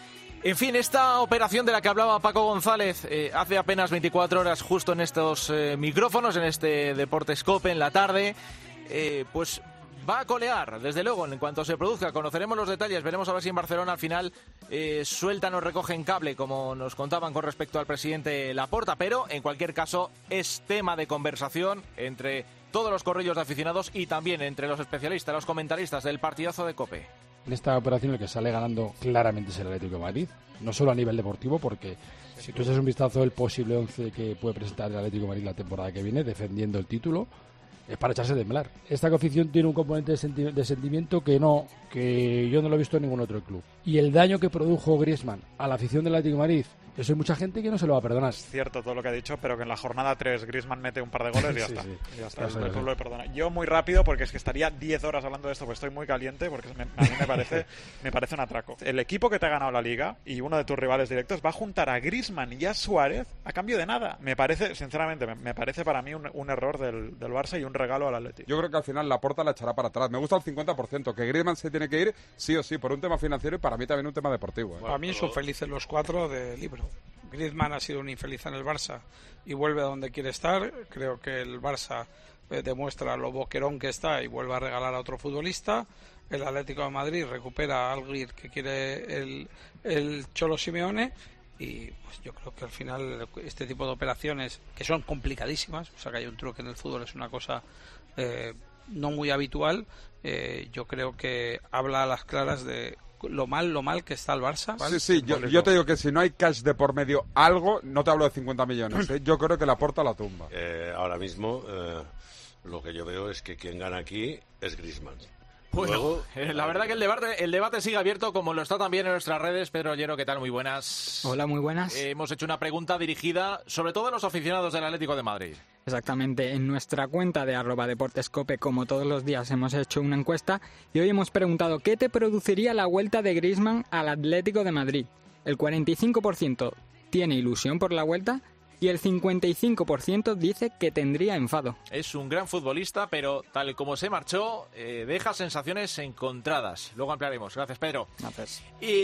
En fin, esta operación de la que hablaba Paco González eh, hace apenas veinticuatro horas, justo en estos eh, micrófonos, en este Deportes COPE en la tarde, eh, pues va a colear, desde luego, en cuanto se produzca. Conoceremos los detalles, veremos a ver si en Barcelona al final eh, sueltan o recogen cable, como nos contaban con respecto al presidente Laporta, pero en cualquier caso es tema de conversación entre todos los corrillos de aficionados y también entre los especialistas, los comentaristas del partidazo de COPE. En esta operación el que sale ganando claramente es el Atlético de Madrid, no solo a nivel deportivo, porque si tú echas un vistazo del posible once que puede presentar el Atlético de Madrid la temporada que viene, defendiendo el título, es para echarse de temblar. Esta afición tiene un componente de, senti- de sentimiento que no, que yo no lo he visto en ningún otro club. Y el daño que produjo Griezmann a la afición del Atlético de Madrid, eso hay mucha gente que no se lo va a perdonar. Es cierto todo lo que ha dicho, pero que en la jornada tres Griezmann mete un par de goles y ya sí, está. Sí. Ya está, Eso el es, pueblo le perdona. Yo muy rápido, porque es que estaría diez horas hablando de esto, porque estoy muy caliente, porque me, a mí me parece, me parece un atraco. El equipo que te ha ganado la Liga y uno de tus rivales directos va a juntar a Griezmann y a Suárez a cambio de nada. Me parece, sinceramente, me, me parece para mí un, un error del, del Barça y un regalo al Atlético. Yo creo que al final Laporta la echará para atrás. Me gusta el cincuenta por ciento, que Griezmann se tiene que ir sí o sí, por un tema financiero y para mí también un tema deportivo. ¿eh? Para mí son felices los cuatro de libro. Griezmann ha sido un infeliz en el Barça y vuelve a donde quiere estar. Creo que el Barça eh, demuestra lo boquerón que está y vuelve a regalar a otro futbolista. El Atlético de Madrid recupera a alguien que quiere el, el Cholo Simeone. Y pues yo creo que al final este tipo de operaciones, que son complicadísimas, o sea que hay un truque en el fútbol, es una cosa eh, no muy habitual, eh, yo creo que habla a las claras de lo mal, lo mal que está el Barça. ¿vale? Sí, sí, yo, yo te digo que si no hay cash de por medio algo, no te hablo de cincuenta millones, ¿eh? Yo creo que Laporta la tumba. Eh, ahora mismo eh, lo que yo veo es que quien gana aquí es Griezmann. Bueno, Luego, eh, la verdad que el debate, el debate sigue abierto, como lo está también en nuestras redes. Pedro Ollero, ¿qué tal? Muy buenas. Hola, muy buenas. Eh, hemos hecho una pregunta dirigida sobre todo a los aficionados del Atlético de Madrid. Exactamente, en nuestra cuenta de arroba deportescope, como todos los días, hemos hecho una encuesta y hoy hemos preguntado ¿qué te produciría la vuelta de Griezmann al Atlético de Madrid? El cuarenta y cinco por ciento tiene ilusión por la vuelta y el cincuenta y cinco por ciento dice que tendría enfado. Es un gran futbolista, pero tal como se marchó, eh, deja sensaciones encontradas. Luego ampliaremos. Gracias, Pedro. Gracias.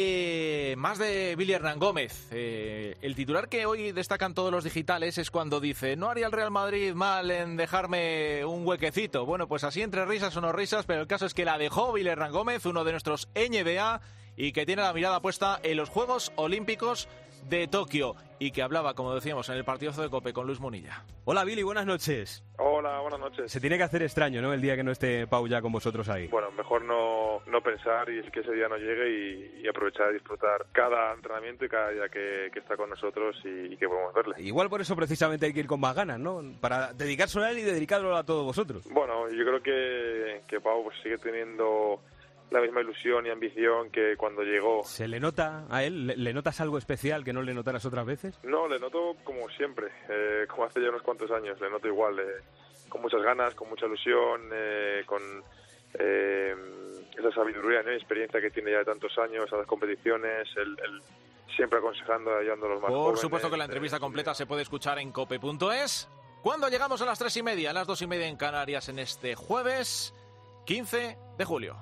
Y más de Billy Hernán Gómez. Eh, el titular que hoy destacan todos los digitales es cuando dice no haría el Real Madrid mal en dejarme un huequecito. Bueno, pues así entre risas o no risas, pero el caso es que la dejó Billy Hernán Gómez, uno de nuestros N B A, y que tiene la mirada puesta en los Juegos Olímpicos de Tokio y que hablaba, como decíamos, en el partidazo de COPE con Luis Munilla. Hola Billy, buenas noches. Hola, buenas noches. Se tiene que hacer extraño, ¿no?, el día que no esté Pau ya con vosotros ahí. Bueno, mejor no, no pensar y que ese día no llegue y, y aprovechar y disfrutar cada entrenamiento y cada día que, que está con nosotros y, y que podemos verle. Igual por eso precisamente hay que ir con más ganas, ¿no?, para dedicárselo a él y dedicarlo a todos vosotros. Bueno, yo creo que, que Pau pues, sigue teniendo la misma ilusión y ambición que cuando llegó. ¿Se le nota a él? ¿Le, le notas algo especial que no le notaras otras veces? No, le noto como siempre, eh, como hace ya unos cuantos años, le noto igual, eh, con muchas ganas, con mucha ilusión, eh, con eh, esa sabiduría, ¿no?, y experiencia que tiene ya de tantos años a las competiciones, el, el siempre aconsejando, ayudando a los más Por jóvenes. Por supuesto que la entrevista eh, completa se puede escuchar en cope punto es. Cuando llegamos a las tres y media, a las dos y media en Canarias en este jueves quince de julio.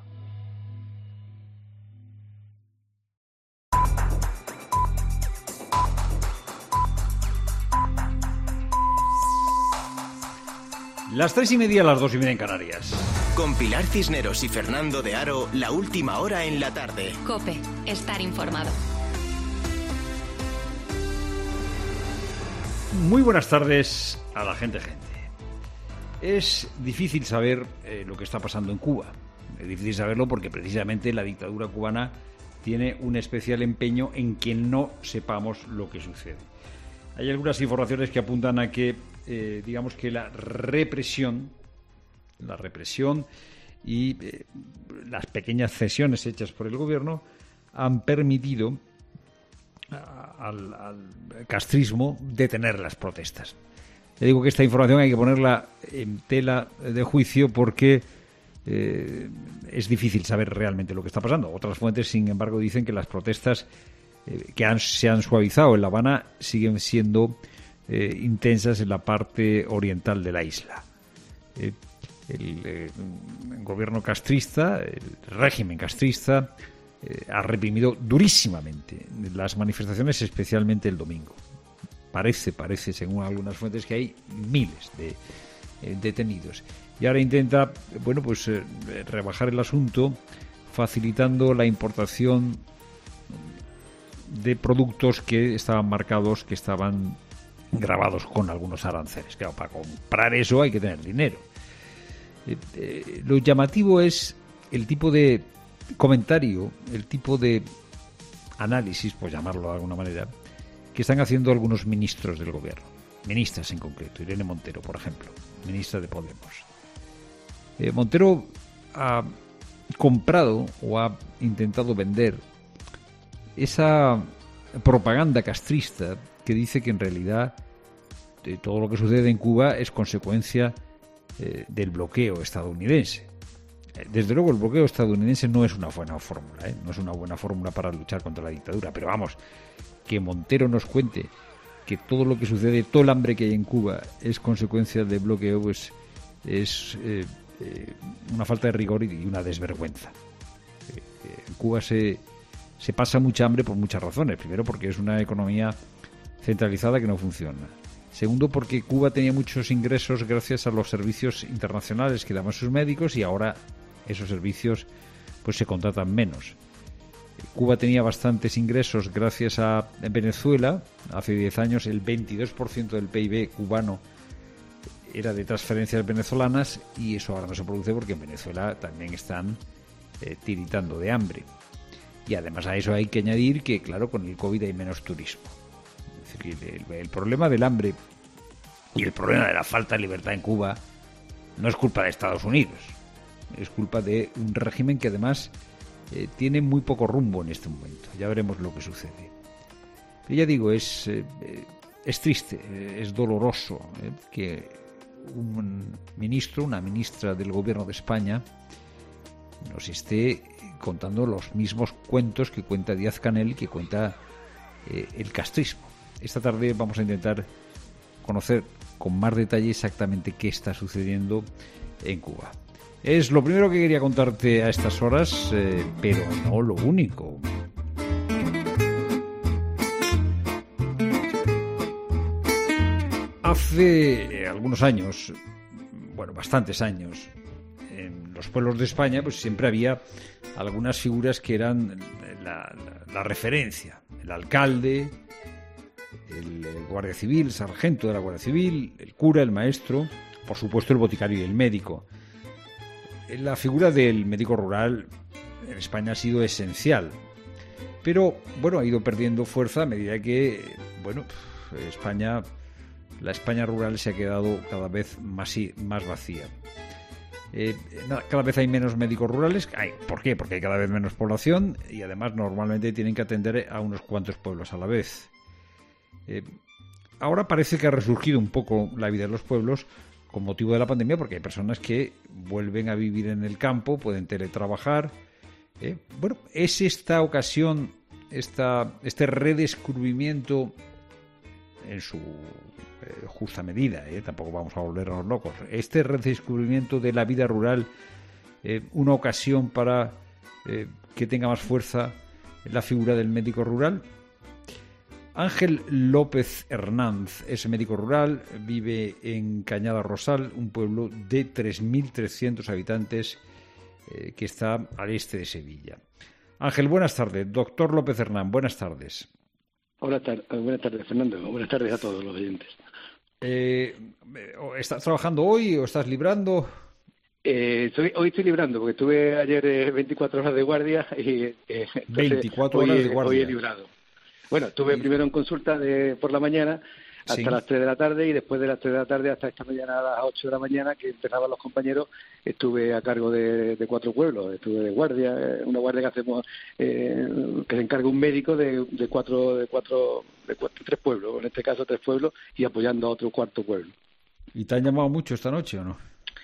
Las tres y media, las dos y media en Canarias. Con Pilar Cisneros y Fernando de Aro, la última hora en la tarde. COPE, estar informado. Muy buenas tardes a la gente, gente. Es difícil saber eh, lo que está pasando en Cuba. Es difícil saberlo porque precisamente la dictadura cubana tiene un especial empeño en que no sepamos lo que sucede. Hay algunas informaciones que apuntan a que, eh, digamos que la represión, la represión y eh, las pequeñas cesiones hechas por el gobierno han permitido a, al, al castrismo detener las protestas. Le digo que esta información hay que ponerla en tela de juicio porque eh, es difícil saber realmente lo que está pasando. Otras fuentes, sin embargo, dicen que las protestas eh, que han, se han suavizado en La Habana siguen siendo eh, intensas en la parte oriental de la isla. Eh, el, eh, el gobierno castrista, el régimen castrista, eh, ha reprimido durísimamente las manifestaciones, especialmente el domingo. Parece, parece, según algunas fuentes, que hay miles de eh, detenidos. Y ahora intenta, bueno, pues eh, rebajar el asunto facilitando la importación de productos que estaban marcados, que estaban grabados con algunos aranceles. Claro, para comprar eso hay que tener dinero. Eh, eh, lo llamativo es el tipo de comentario, el tipo de análisis, por llamarlo de alguna manera, que están haciendo algunos ministros del gobierno, ministras en concreto. Irene Montero, por ejemplo, ministra de Podemos. Eh, Montero ha comprado o ha intentado vender esa propaganda castrista que dice que en realidad eh, todo lo que sucede en Cuba es consecuencia eh, del bloqueo estadounidense. Eh, desde luego el bloqueo estadounidense no es una buena fórmula, ¿eh? no es una buena fórmula para luchar contra la dictadura, pero vamos, que Montero nos cuente que todo lo que sucede, todo el hambre que hay en Cuba es consecuencia del bloqueo, pues es eh, eh, una falta de rigor y una desvergüenza. Eh, eh, en Cuba se, se pasa mucha hambre por muchas razones. Primero, porque es una economía centralizada que no funciona. Segundo, porque Cuba tenía muchos ingresos gracias a los servicios internacionales que daban sus médicos y ahora esos servicios pues se contratan menos. Cuba tenía bastantes ingresos gracias a Venezuela. Hace diez años el veintidós por ciento del P I B cubano era de transferencias venezolanas y eso ahora no se produce porque en Venezuela también están eh, tiritando de hambre. Y además a eso hay que añadir que, claro, con el COVID hay menos turismo. Es decir, que el, el problema del hambre y el problema de la falta de libertad en Cuba no es culpa de Estados Unidos. Es culpa de un régimen que además Eh, tiene muy poco rumbo en este momento. Ya veremos lo que sucede. Pero ya digo, es, eh, es triste, eh, es doloroso eh, que un ministro, una ministra del gobierno de España nos esté contando los mismos cuentos que cuenta Díaz-Canel, que cuenta eh, el castrismo. Esta tarde vamos a intentar conocer con más detalle exactamente qué está sucediendo en Cuba. Es lo primero que quería contarte a estas horas, eh, pero no lo único. Hace algunos años, bueno, bastantes años, en los pueblos de España pues siempre había algunas figuras que eran la, la, la referencia. El alcalde, el, el guardia civil, el sargento de la Guardia Civil, el cura, el maestro, por supuesto el boticario y el médico. La figura del médico rural en España ha sido esencial, pero bueno, ha ido perdiendo fuerza a medida que, bueno, España, la España rural se ha quedado cada vez más, más vacía. Eh, cada vez hay menos médicos rurales. Ay, ¿por qué? Porque hay cada vez menos población y además normalmente tienen que atender a unos cuantos pueblos a la vez. Eh, ahora parece que ha resurgido un poco la vida de los pueblos con motivo de la pandemia, porque hay personas que vuelven a vivir en el campo, pueden teletrabajar. Eh, bueno, es esta ocasión, esta, este redescubrimiento en su eh, justa medida, eh, tampoco vamos a volvernos locos, este redescubrimiento de la vida rural, eh, una ocasión para eh, que tenga más fuerza la figura del médico rural. Ángel López Hernández es médico rural, vive en Cañada Rosal, un pueblo de tres mil trescientos habitantes eh, que está al este de Sevilla. Ángel, buenas tardes. Doctor López Hernández, buenas tardes. Buenas tardes, buenas tardes, Fernando. Buenas tardes a todos los oyentes. Eh, ¿Estás trabajando hoy o estás librando? Eh, estoy, hoy estoy librando, porque estuve ayer eh, veinticuatro horas de guardia y eh, veinticuatro hoy, horas de guardia. Hoy he librado. Bueno, estuve primero en consulta de, por la mañana hasta Sí. las tres de la tarde, y después de las tres de la tarde hasta esta mañana a las ocho de la mañana, que empezaban los compañeros, estuve a cargo de, de cuatro pueblos. Estuve de guardia, eh, una guardia que hacemos, eh, que se encarga un médico de, de cuatro, de cuatro, de cuatro, tres pueblos, en este caso tres pueblos, y apoyando a otro cuarto pueblo. ¿Y te han llamado mucho esta noche o no?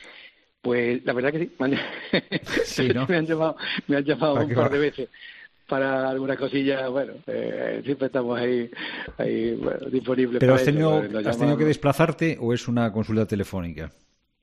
Pues la verdad que sí, me han, Sí, ¿no? me han llamado, me han llamado ¿Para un qué par va? de veces para algunas cosillas. Bueno, eh, siempre estamos ahí, ahí bueno, disponibles. ¿Pero para has tenido, eso, nos has tenido que llaman. desplazarte o es una consulta telefónica?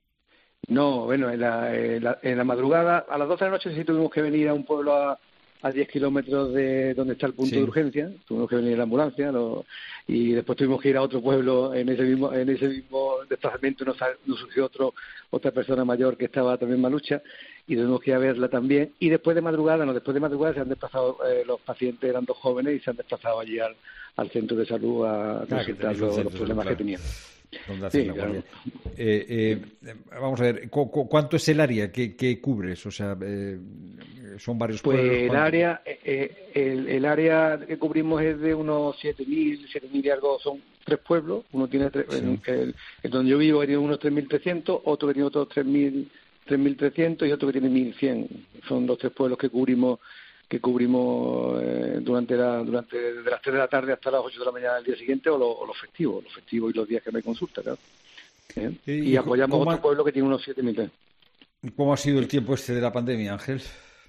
No, bueno, en la, en, la, en la madrugada, a las doce de la noche sí tuvimos que venir a un pueblo a, a diez kilómetros de donde está el punto Sí. de urgencia. Tuvimos que venir en la ambulancia, lo, y después tuvimos que ir a otro pueblo. En ese mismo en ese mismo desplazamiento nos, sal- nos surgió otro otra persona mayor que estaba también malucha, y tuvimos que ir a verla también. Y después de madrugada, no, después de madrugada se han desplazado, eh, los pacientes eran dos jóvenes y se han desplazado allí al, al centro de salud a Ah, que consultar tenéis un los, centro los de problemas salud, que tenían. Donde hacen Sí, la claro. guardia. Eh, eh, vamos a ver, ¿cu- cu- ¿cuánto es el área que, que cubres? O sea, eh, son varios Pues pueblos. el ¿cuánto? área, eh, el, el área que cubrimos es de unos siete mil, siete mil y algo, son tres pueblos. Uno tiene, tres, Sí. el, el, el donde yo vivo tiene unos tres mil trescientos, otro que tiene otros tres mil trescientos y otro que tiene mil cien. Son los tres pueblos que cubrimos que cubrimos eh, durante la durante de las tres de la tarde hasta las ocho de la mañana del día siguiente, o, lo, o los festivos, los festivos y los días que no hay consulta, claro. ¿Eh? ¿Y Y, co- apoyamos cómo otro ha- pueblo que tiene unos siete mil. ¿Cómo ha sido el tiempo este de la pandemia, Ángel?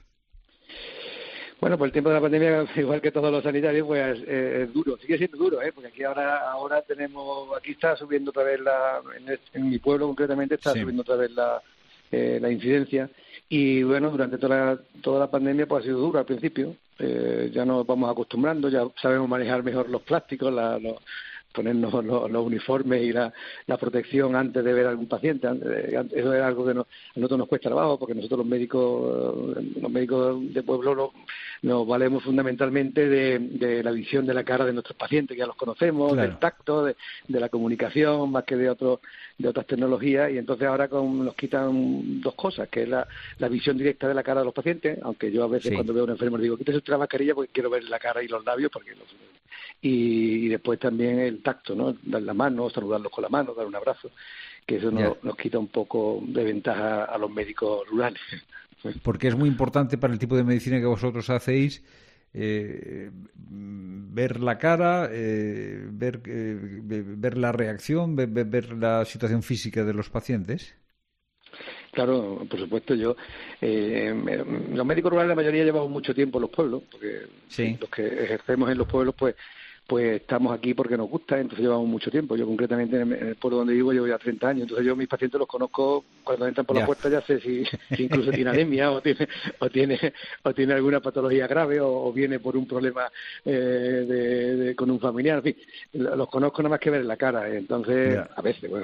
Bueno, pues el tiempo de la pandemia, igual que todos los sanitarios, pues eh, es duro, sigue siendo duro, ¿eh? Porque aquí ahora ahora tenemos, aquí está subiendo otra vez la, en, este- en mi pueblo concretamente está Sí. subiendo otra vez la, eh, la incidencia, y bueno, durante toda la, toda la pandemia pues ha sido duro al principio, eh, ya nos vamos acostumbrando, ya sabemos manejar mejor los plásticos, la, los, ponernos los, los uniformes y la, la protección antes de ver a algún paciente. Antes de- antes- eso es algo que nos, a nosotros nos cuesta trabajo, porque nosotros los médicos eh, los médicos de pueblo no- nos valemos fundamentalmente de, de la visión de la cara de nuestros pacientes, que ya los conocemos, Claro. del tacto, de, de la comunicación, más que de otros de otras tecnologías, y entonces ahora con, nos quitan dos cosas, que es la, la visión directa de la cara de los pacientes, aunque yo a veces Sí. cuando veo a un enfermo le digo, quítese usted la mascarilla porque quiero ver la cara y los labios, porque los, y, y después también el tacto, ¿no? Dar la mano, saludarlos con la mano, dar un abrazo, que eso Ya. nos, nos quita un poco de ventaja a los médicos rurales. Porque es muy importante para el tipo de medicina que vosotros hacéis eh, ver la cara, eh, ver, eh, ver la reacción, ver, ver- ver la situación física de los pacientes. Claro, por supuesto, yo eh, me- los médicos rurales la mayoría llevamos mucho tiempo en los pueblos, porque Sí. los que ejercemos en los pueblos pues pues estamos aquí porque nos gusta, entonces llevamos mucho tiempo. Yo concretamente en el, en el pueblo donde vivo llevo ya treinta años, entonces yo mis pacientes los conozco cuando entran por Ya. la puerta, ya sé si, si incluso tiene anemia o tiene o tiene o tiene alguna patología grave, o, o viene por un problema eh, de, de- con un familiar, en fin, los conozco nada más que ver la cara, entonces Ya. a veces, bueno,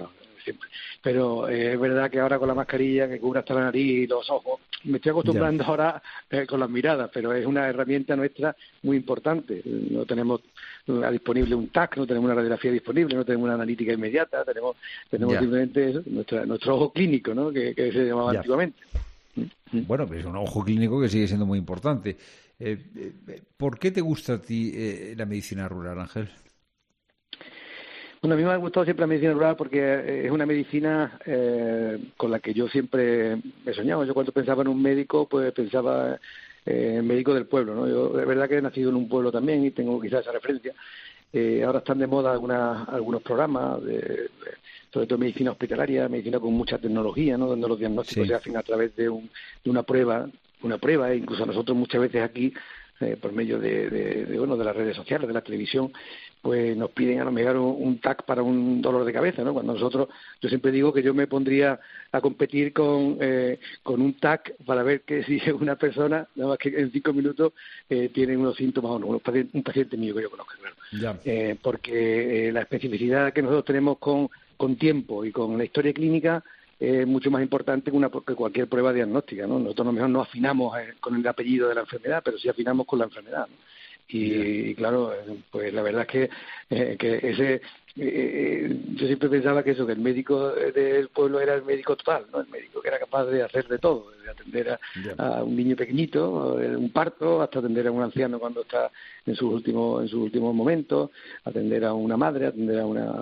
siempre. Pero eh, es verdad que ahora con la mascarilla que cubre hasta la nariz y los ojos, me estoy acostumbrando ya. ahora eh, con las miradas, pero es una herramienta nuestra muy importante. No tenemos disponible un T A C, no tenemos una radiografía disponible, no tenemos una analítica inmediata, tenemos tenemos ya. simplemente eso, nuestra, nuestro ojo clínico, ¿no? Que, que se llamaba ya. antiguamente. Bueno, pues es un ojo clínico que sigue siendo muy importante. Eh, eh, ¿Por qué te gusta a ti eh, la medicina rural, Ángel? Bueno, a mí me ha gustado siempre la medicina rural porque es una medicina eh, con la que yo siempre he soñado. Yo cuando pensaba en un médico, pues pensaba eh, en médico del pueblo, ¿no? Yo es verdad que he nacido en un pueblo también y tengo quizás esa referencia. Eh, ahora están de moda algunas, algunos programas, de, de, sobre todo medicina hospitalaria, medicina con mucha tecnología, ¿no? Donde los diagnósticos sí. se hacen a través de, un, de una prueba, una prueba, e incluso nosotros muchas veces aquí, eh, por medio de, de, de, bueno, de las redes sociales, de la televisión, pues nos piden a lo mejor un, un T A C para un dolor de cabeza, ¿no? Cuando nosotros, yo siempre digo que yo me pondría a competir con eh, con un T A C para ver que si una persona, nada más que en cinco minutos, eh, tiene unos síntomas o no, un paciente, un paciente mío que yo conozco, claro. Ya. Eh, porque eh, la especificidad que nosotros tenemos con, con tiempo y con la historia clínica es mucho más importante que, una, que cualquier prueba diagnóstica, ¿no? Nosotros a lo mejor no afinamos eh, con el apellido de la enfermedad, pero sí afinamos con la enfermedad, ¿no? Y, y claro, pues la verdad es que, eh, que ese eh, yo siempre pensaba que eso, que el médico del pueblo era el médico total, ¿no? El médico que era capaz de hacer de todo, de atender a, a un niño pequeñito, un parto, hasta atender a un anciano cuando está en sus últimos en sus últimos momentos, atender a una madre, atender a una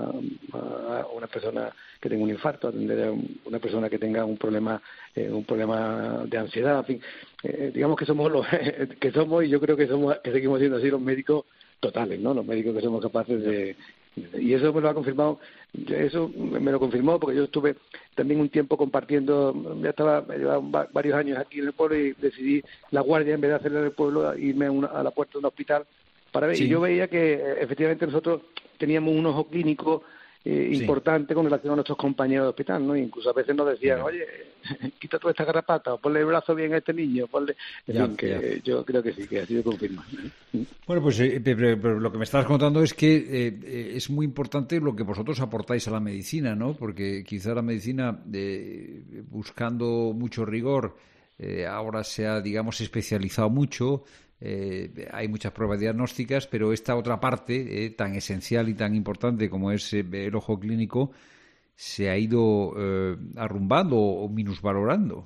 a una persona que tenga un infarto, atender a una persona que tenga un problema eh, un problema de ansiedad, en fin, eh, digamos que somos los que somos y yo creo que somos que seguimos siendo así los médicos totales, ¿no? Los médicos que somos capaces de, de y eso me lo ha confirmado, eso me lo confirmó porque yo estuve también un tiempo compartiendo, ya estaba me llevaba varios años aquí en el pueblo y decidí la guardia en vez de hacerla en el pueblo irme a, una, a la puerta de un hospital para ver sí. y yo veía que efectivamente nosotros teníamos un ojo clínico Eh, sí. importante con relación a nuestros compañeros de hospital, ¿no? Incluso a veces nos decían, sí. oye, quita toda esta garrapata, o ponle el brazo bien a este niño, ponle... En ya, fin, que ya. yo creo que sí, que ha sido confirmado. Bueno, pues eh, pero, pero lo que me estás contando es que eh, es muy importante lo que vosotros aportáis a la medicina, ¿no? Porque quizá la medicina, eh, buscando mucho rigor, eh, ahora se ha, digamos, especializado mucho. Eh, hay muchas pruebas diagnósticas, pero esta otra parte eh, tan esencial y tan importante como es eh, el ojo clínico se ha ido eh, arrumbando o minusvalorando.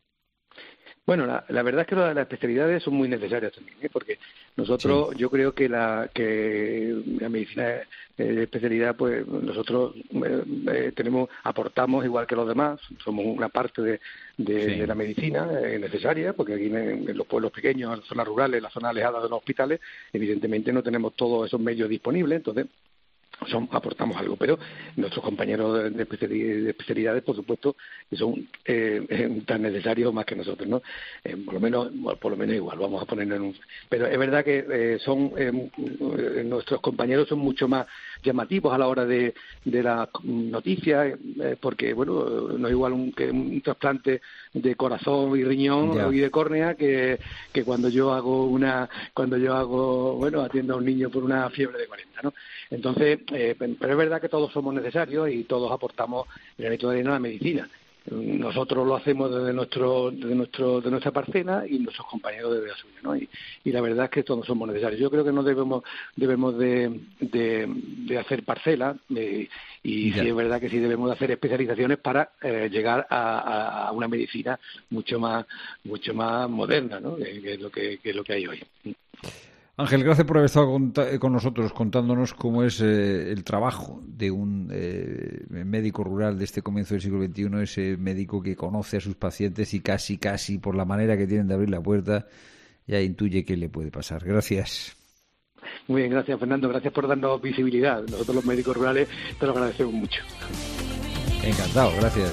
Bueno, la, la verdad es que las especialidades son muy necesarias también, ¿eh? Porque nosotros, sí. yo creo que la que la medicina de eh, especialidad, pues nosotros eh, eh, tenemos, aportamos igual que los demás, somos una parte de, de, sí. de la medicina eh, necesaria, porque aquí en, en los pueblos pequeños, en las zonas rurales, en las zonas alejadas de los hospitales, evidentemente no tenemos todos esos medios disponibles, entonces son, aportamos algo, pero nuestros compañeros de, de, especialidades, de especialidades, por supuesto, son eh, tan necesarios más que nosotros, ¿no? Eh, por lo menos, por lo menos igual, vamos a ponerlo en un... Pero es verdad que eh, son eh, nuestros compañeros son mucho más llamativos a la hora de, de las noticias, eh, porque, bueno, no es igual un, que un trasplante de corazón y riñón yeah. y de córnea que, que cuando yo hago una, cuando yo hago, bueno, atiendo a un niño por una fiebre de cuarenta, ¿no? Entonces, eh, pero es verdad que todos somos necesarios y todos aportamos el granito de arena a la medicina. Nosotros lo hacemos desde nuestro, desde nuestro, de nuestra parcela y nuestros compañeros desde la suya, ¿no? Y, y la verdad es que todos somos necesarios. Yo creo que no debemos, debemos de, de, de hacer parcelas eh, y ya. sí es verdad que sí debemos de hacer especializaciones para eh, llegar a, a, a una medicina mucho más, mucho más moderna, ¿no? Que, que es lo que, que es lo que hay hoy. Ángel, gracias por haber estado con, con nosotros contándonos cómo es eh, el trabajo de un eh, médico rural de este comienzo del siglo veintiuno, ese médico que conoce a sus pacientes y casi, casi por la manera que tienen de abrir la puerta ya intuye qué le puede pasar. Gracias. Muy bien, gracias Fernando, gracias por darnos visibilidad. Nosotros los médicos rurales te lo agradecemos mucho. Encantado, gracias.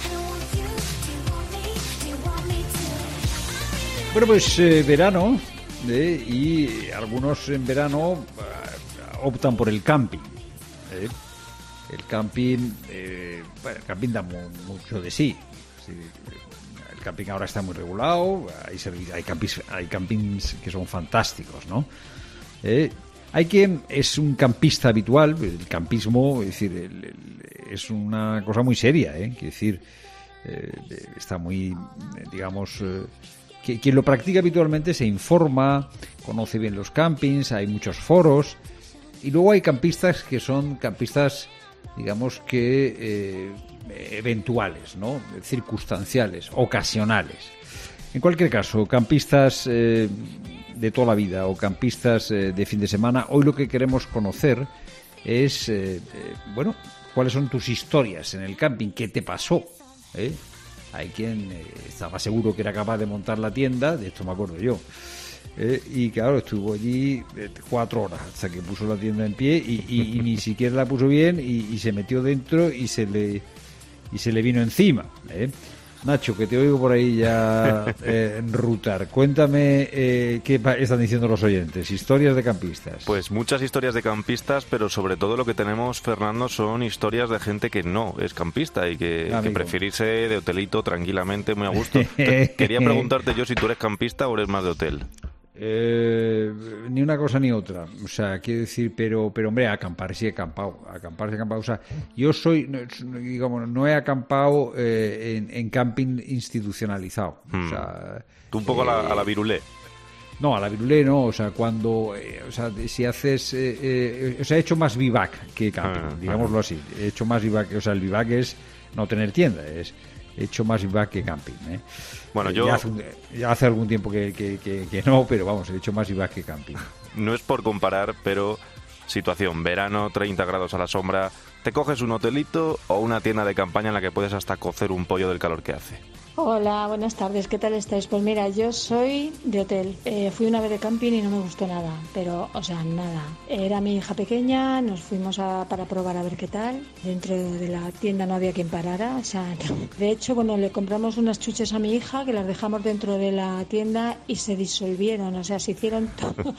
Bueno, pues eh, verano... ¿eh? Y algunos en verano uh, optan por el camping. ¿eh? El camping, eh, bueno, el camping da mu- mucho de sí. sí. El camping ahora está muy regulado. Hay, servi- hay, campings, hay campings que son fantásticos, ¿no? ¿Eh? Hay quien es un campista habitual, el campismo, es decir, el, el, es una cosa muy seria, ¿eh? Quiero decir, eh, está muy, digamos, eh, que, quien lo practica habitualmente se informa, conoce bien los campings, hay muchos foros, y luego hay campistas que son campistas, digamos que eh, eventuales, ¿no? Circunstanciales, ocasionales. En cualquier caso, campistas eh, de toda la vida o campistas eh, de fin de semana, hoy lo que queremos conocer es, eh, eh, bueno, cuáles son tus historias en el camping, qué te pasó, ¿eh? Hay quien eh, estaba seguro que era capaz de montar la tienda, de esto me acuerdo yo, eh, y claro, estuvo allí eh, cuatro horas hasta que puso la tienda en pie y, y, y ni siquiera la puso bien y, y se metió dentro y se le y se le vino encima, ¿eh? Nacho, que te oigo por ahí ya eh, enrutar. Cuéntame eh, qué están diciendo los oyentes. Historias de campistas. Pues muchas historias de campistas, pero sobre todo lo que tenemos, Fernando, son historias de gente que no es campista y que, que prefiere irse de hotelito tranquilamente, muy a gusto. Te, quería preguntarte yo si tú eres campista o eres más de hotel. Eh, ni una cosa ni otra, o sea, quiero decir, pero, pero hombre, acampar sí he acampado, acampar sí he acampado, o sea, yo soy, no, digamos, no he acampado eh, en, en camping institucionalizado, hmm. o sea, tú un poco eh, a, la, a la virulé. No, a la virulé no, o sea, cuando, eh, o sea, si haces, eh, eh, o sea, he hecho más vivac que camping, ah, digámoslo ah. así, he hecho más vivac, o sea, el vivac es no tener tienda, es he hecho más vivac que camping, ¿eh? Bueno, yo... Ya hace, ya hace algún tiempo que, que, que, que no, pero vamos, he hecho más vivac que camping. No es por comparar, pero situación, verano, treinta grados a la sombra, ¿te coges un hotelito o una tienda de campaña en la que puedes hasta cocer un pollo del calor que hace? Hola, buenas tardes, ¿qué tal estáis? Pues mira, yo soy de hotel. Eh, fui una vez de camping y no me gustó nada, pero, o sea, nada. Era mi hija pequeña, nos fuimos a, para probar a ver qué tal. Dentro de la tienda no había quien parara, o sea, no. De hecho, bueno, le compramos unas chuches a mi hija que las dejamos dentro de la tienda y se disolvieron, o sea, se hicieron todo.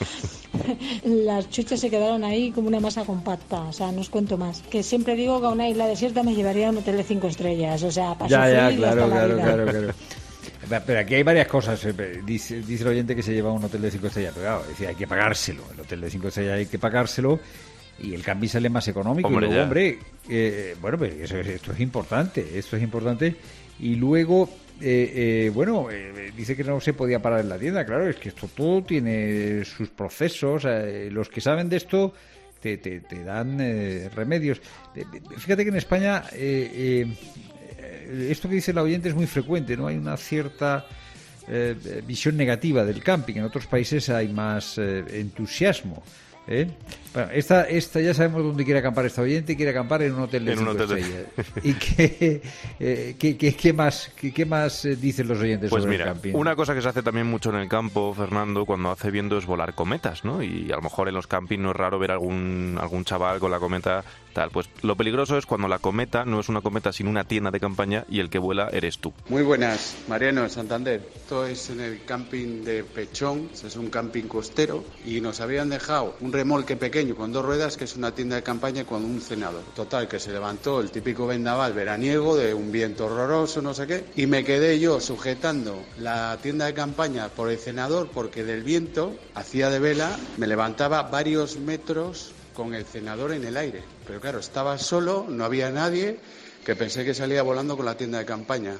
Las chuches se quedaron ahí como una masa compacta, o sea, no os cuento más. Que siempre digo que a una isla desierta me llevaría a un hotel de cinco estrellas, o sea, para ya, sufrir ya, claro, hasta la claro, vida. claro. Claro. Pero aquí hay varias cosas. Dice, dice el oyente que se lleva a un hotel de cinco estrellas, pero claro, decía, hay que pagárselo. El hotel de cinco estrellas hay que pagárselo y el camping sale más económico. Hombre, y luego, hombre, eh, bueno, pues eso, esto es importante, esto es importante. Y luego, eh, eh, bueno, eh, dice que no se podía parar en la tienda. Claro, es que esto todo tiene sus procesos. Eh, los que saben de esto te, te, te dan eh, remedios. Fíjate que en España... Eh, eh, esto que dice la oyente es muy frecuente, ¿no? Hay una cierta eh, visión negativa del camping. En otros países hay más eh, entusiasmo, ¿eh? Bueno, esta, esta ya sabemos dónde quiere acampar esta oyente, quiere acampar en un hotel de cinco estrellas. ¿Y qué, eh, qué, qué, qué más, qué, qué más dicen los oyentes pues sobre mira, el camping? Una cosa que se hace también mucho en el campo, Fernando, cuando hace viento es volar cometas, ¿no? Y a lo mejor en los campings no es raro ver algún, algún chaval con la cometa tal. Pues lo peligroso es cuando la cometa no es una cometa sino una tienda de campaña y el que vuela eres tú. Muy buenas, Mariano, Santander. Esto es en el camping de Pechón, es un camping costero y nos habían dejado un remolque pequeño con dos ruedas que es una tienda de campaña con un cenador. Total, que se levantó el típico vendaval veraniego de un viento horroroso, no sé qué, y me quedé yo sujetando la tienda de campaña por el cenador porque del viento hacía de vela, me levantaba varios metros con el cenador en el aire. Pero claro, estaba solo, no había nadie, que pensé que salía volando con la tienda de campaña.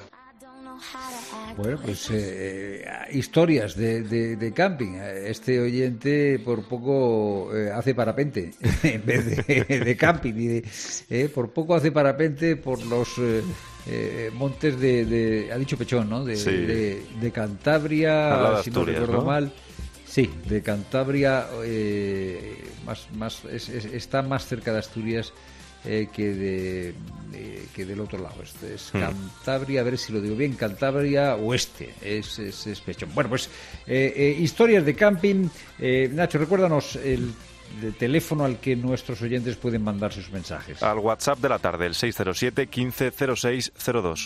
Bueno, pues eh, historias de, de, de camping. Este oyente por poco eh, hace parapente en vez de, de camping. Y de, eh, por poco hace parapente por los eh, eh, montes de, de... Ha dicho Pechón, ¿no? De, sí. de, de Cantabria, de si Asturias, no recuerdo ¿no? mal. Sí, de Cantabria, eh, más, más, es, es, está más cerca de Asturias eh, que de, de que del otro lado. Este es Cantabria, a ver si lo digo bien, Cantabria Oeste, es, es, es Pechón. Bueno, pues eh, eh, historias de camping. Eh, Nacho, recuérdanos el de teléfono al que nuestros oyentes pueden mandar sus mensajes. Al WhatsApp de la tarde, el seis cero siete, quince, cero seis cero dos.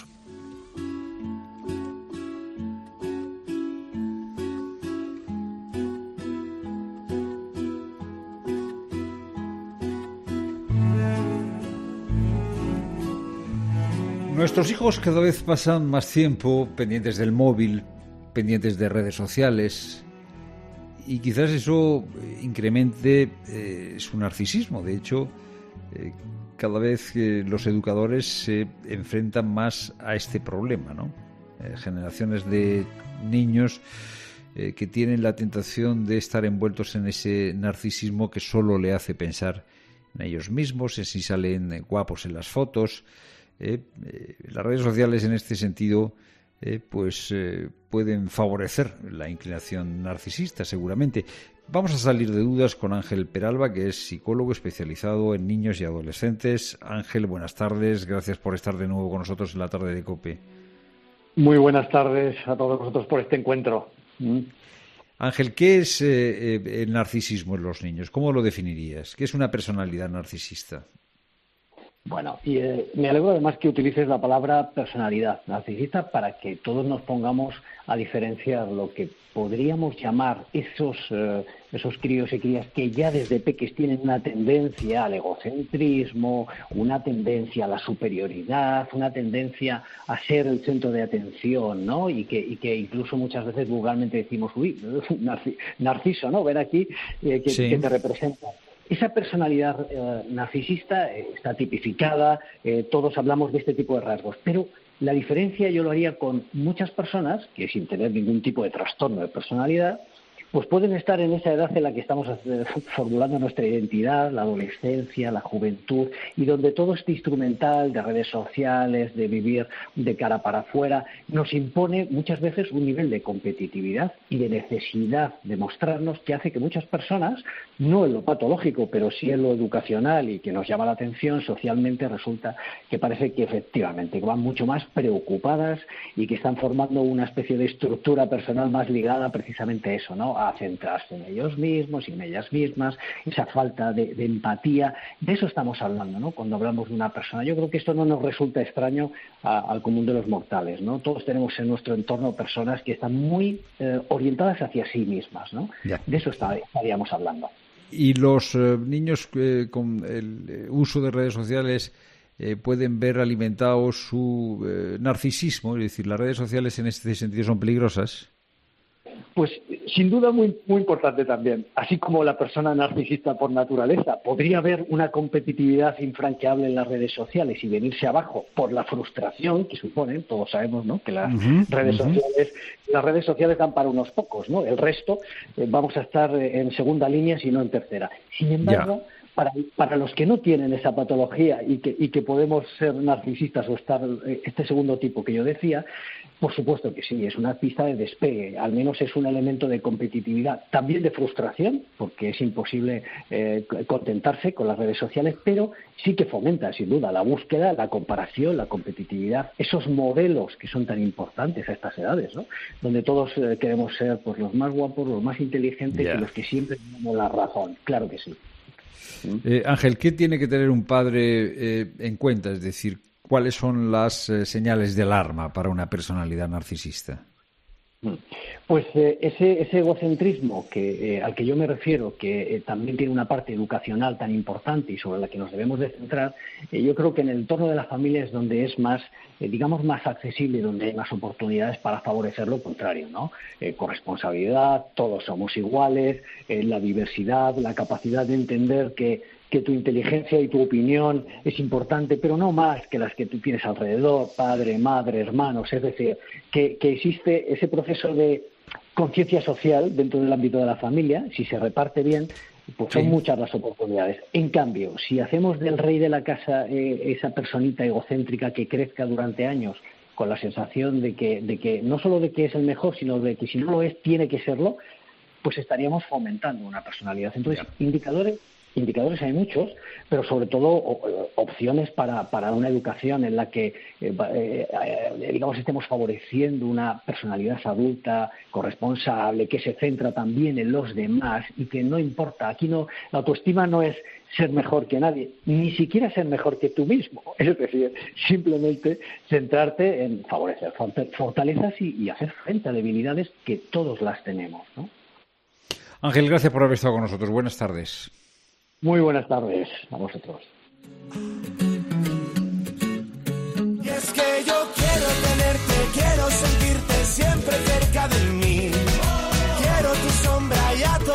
Nuestros hijos cada vez pasan más tiempo pendientes del móvil, pendientes de redes sociales, y quizás eso incremente eh, su narcisismo. De hecho, eh, cada vez que los educadores se enfrentan más a este problema, ¿no? Eh, generaciones de niños eh, que tienen la tentación de estar envueltos en ese narcisismo que solo le hace pensar en ellos mismos, en si salen eh, guapos en las fotos. Eh, eh, las redes sociales en este sentido eh, pues eh, pueden favorecer la inclinación narcisista, seguramente. Vamos a salir de dudas con Ángel Peralba, que es psicólogo especializado en niños y adolescentes. Ángel, buenas tardes. Gracias por estar de nuevo con nosotros en la tarde de COPE. Muy buenas tardes a todos vosotros por este encuentro. ¿Mm? Ángel, ¿qué es eh, eh, el narcisismo en los niños? ¿Cómo lo definirías? ¿Qué es una personalidad narcisista? Bueno, y eh, me alegro además que utilices la palabra personalidad narcisista para que todos nos pongamos a diferenciar lo que podríamos llamar esos eh, esos críos y crías que ya desde peques tienen una tendencia al egocentrismo, una tendencia a la superioridad, una tendencia a ser el centro de atención, ¿no? Y que, y que incluso muchas veces vulgarmente decimos, uy, Narciso, ¿no? Ven aquí eh, que, sí. que te representa. Esa personalidad eh, narcisista eh, está tipificada, eh, todos hablamos de este tipo de rasgos, pero la diferencia yo lo haría con muchas personas que sin tener ningún tipo de trastorno de personalidad, pues pueden estar en esa edad en la que estamos formulando nuestra identidad, la adolescencia, la juventud, y donde todo este instrumental de redes sociales, de vivir de cara para afuera, nos impone muchas veces un nivel de competitividad y de necesidad de mostrarnos que hace que muchas personas, no en lo patológico, pero sí en lo educacional y que nos llama la atención socialmente, resulta que parece que efectivamente van mucho más preocupadas y que están formando una especie de estructura personal más ligada precisamente a eso, ¿no? A centrarse en ellos mismos y en ellas mismas, esa falta de, de empatía. De eso estamos hablando, ¿no? Cuando hablamos de una persona. Yo creo que esto no nos resulta extraño a, al común de los mortales, ¿no? Todos tenemos en nuestro entorno personas que están muy eh, orientadas hacia sí mismas, ¿no? Ya. De eso está, estaríamos hablando. Y los eh, niños eh, con el uso de redes sociales eh, pueden ver alimentado su eh, narcisismo, es decir, las redes sociales en este sentido son peligrosas. Pues sin duda muy muy importante también. Así como la persona narcisista por naturaleza, podría haber una competitividad infranqueable en las redes sociales y venirse abajo por la frustración que suponen. Todos sabemos, ¿no?, que las uh-huh, redes uh-huh. sociales las redes sociales dan para unos pocos, ¿no? El resto eh, vamos a estar en segunda línea, si no en tercera. Sin embargo, yeah. Para, para los que no tienen esa patología y que, y que podemos ser narcisistas o estar este segundo tipo que yo decía, por supuesto que sí, es una pista de despegue, al menos es un elemento de competitividad, también de frustración, porque es imposible eh, contentarse con las redes sociales, pero sí que fomenta, sin duda, la búsqueda, la comparación, la competitividad, esos modelos que son tan importantes a estas edades, ¿no? Donde todos eh, queremos ser pues los más guapos, los más inteligentes yeah. y los que siempre tenemos la razón, claro que sí. Eh, Ángel, ¿qué tiene que tener un padre eh, en cuenta? Es decir, ¿cuáles son las eh, señales de alarma para una personalidad narcisista? Pues eh, ese, ese egocentrismo que, eh, al que yo me refiero, que eh, también tiene una parte educacional tan importante y sobre la que nos debemos de centrar, eh, yo creo que en el entorno de la familia es donde es más, eh, digamos, más accesible, donde hay más oportunidades para favorecer lo contrario, ¿no? Eh, corresponsabilidad, todos somos iguales, eh, la diversidad, la capacidad de entender que que tu inteligencia y tu opinión es importante, pero no más que las que tú tienes alrededor, padre, madre, hermanos, es decir, que, que existe ese proceso de conciencia social dentro del ámbito de la familia, si se reparte bien, pues son sí. muchas las oportunidades. En cambio, si hacemos del rey de la casa eh, esa personita egocéntrica que crezca durante años con la sensación de que, de que no solo de que es el mejor, sino de que si no lo es, tiene que serlo, pues estaríamos fomentando una personalidad. Entonces, sí. indicadores Indicadores hay muchos, pero sobre todo opciones para, para una educación en la que, eh, eh, digamos, estemos favoreciendo una personalidad adulta, corresponsable, que se centra también en los demás y que no importa. Aquí no, la autoestima no es ser mejor que nadie, ni siquiera ser mejor que tú mismo. Es decir, simplemente centrarte en favorecer fortalezas y, y hacer frente a debilidades que todos las tenemos, ¿no? Ángel, gracias por haber estado con nosotros. Buenas tardes. Muy buenas tardes a vosotros. Y es que yo quiero tenerte, quiero sentirte siempre cerca de mí. Quiero tu sombra y a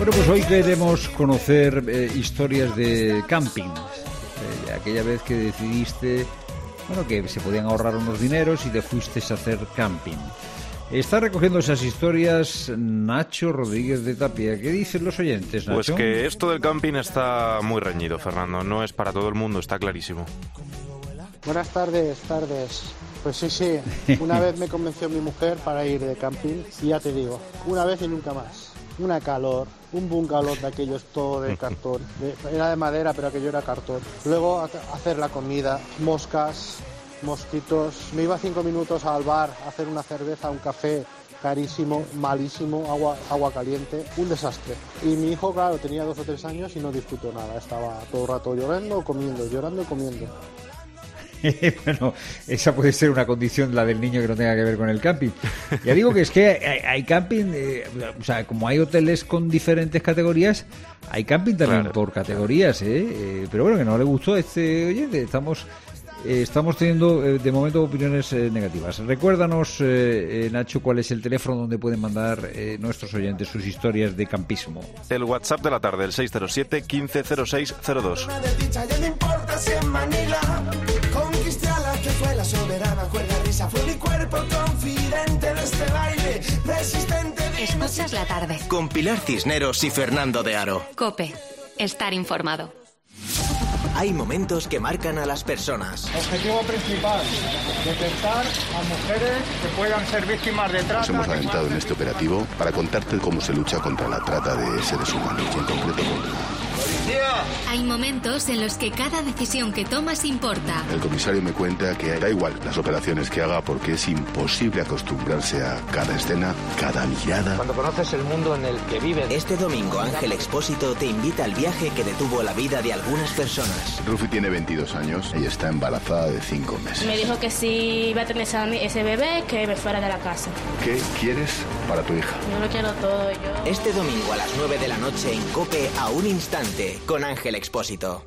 Bueno, pues hoy queremos conocer eh, historias de camping. Eh, aquella vez que decidiste, bueno, que se podían ahorrar unos dineros y te fuiste a hacer camping. Está recogiendo esas historias Nacho Rodríguez de Tapia. ¿Qué dicen los oyentes, Nacho? Pues que esto del camping está muy reñido, Fernando. No es para todo el mundo, está clarísimo. Buenas tardes, tardes. Pues sí, sí. Una vez me convenció mi mujer para ir de camping y ya te digo, una vez y nunca más. Una calor, un bungalow de aquellos todo de cartón. De, era de madera, pero aquello era cartón. Luego a hacer la comida, moscas, mosquitos. Me iba cinco minutos al bar a hacer una cerveza, un café, carísimo, malísimo, agua, agua caliente, un desastre. Y mi hijo, claro, tenía dos o tres años y no disfrutó nada. Estaba todo el rato llorando, comiendo, llorando, comiendo. Bueno, esa puede ser una condición, la del niño, que no tenga que ver con el camping. Ya digo que es que hay, hay camping, eh, o sea, como hay hoteles con diferentes categorías, hay camping también claro. por categorías, ¿eh? Eh, pero bueno, que no le gustó a este oyente. Estamos, eh, estamos teniendo eh, de momento opiniones eh, negativas. Recuérdanos, eh, eh, Nacho, cuál es el teléfono donde pueden mandar eh, nuestros oyentes sus historias de campismo. El WhatsApp de la tarde, el seis cero siete, quince cero seis cero dos. Conquisté a la que fue la soberana cuerda risa, fue mi cuerpo confidente de este baile, resistente. Escuchas la tarde. Con Pilar Cisneros y Fernando de Aro. COPE. Estar informado. Hay momentos que marcan a las personas. Objetivo principal, detectar a mujeres que puedan ser víctimas de trata. Nos hemos adentrado en este operativo para contarte cómo se lucha contra la trata de seres humanos, y en concreto con... Hay momentos en los que cada decisión que tomas importa. El comisario me cuenta que da igual las operaciones que haga porque es imposible acostumbrarse a cada escena, cada mirada. Cuando conoces el mundo en el que vives. Este domingo Ángel Expósito te invita al viaje que detuvo la vida de algunas personas. Rufi tiene veintidós años y está embarazada de cinco meses. Me dijo que si iba a tener ese bebé, que me fuera de la casa. ¿Qué quieres para tu hija? Yo lo quiero todo. Yo... Este domingo a las nueve de la noche en COPE, a un instante, con Ángel Expósito.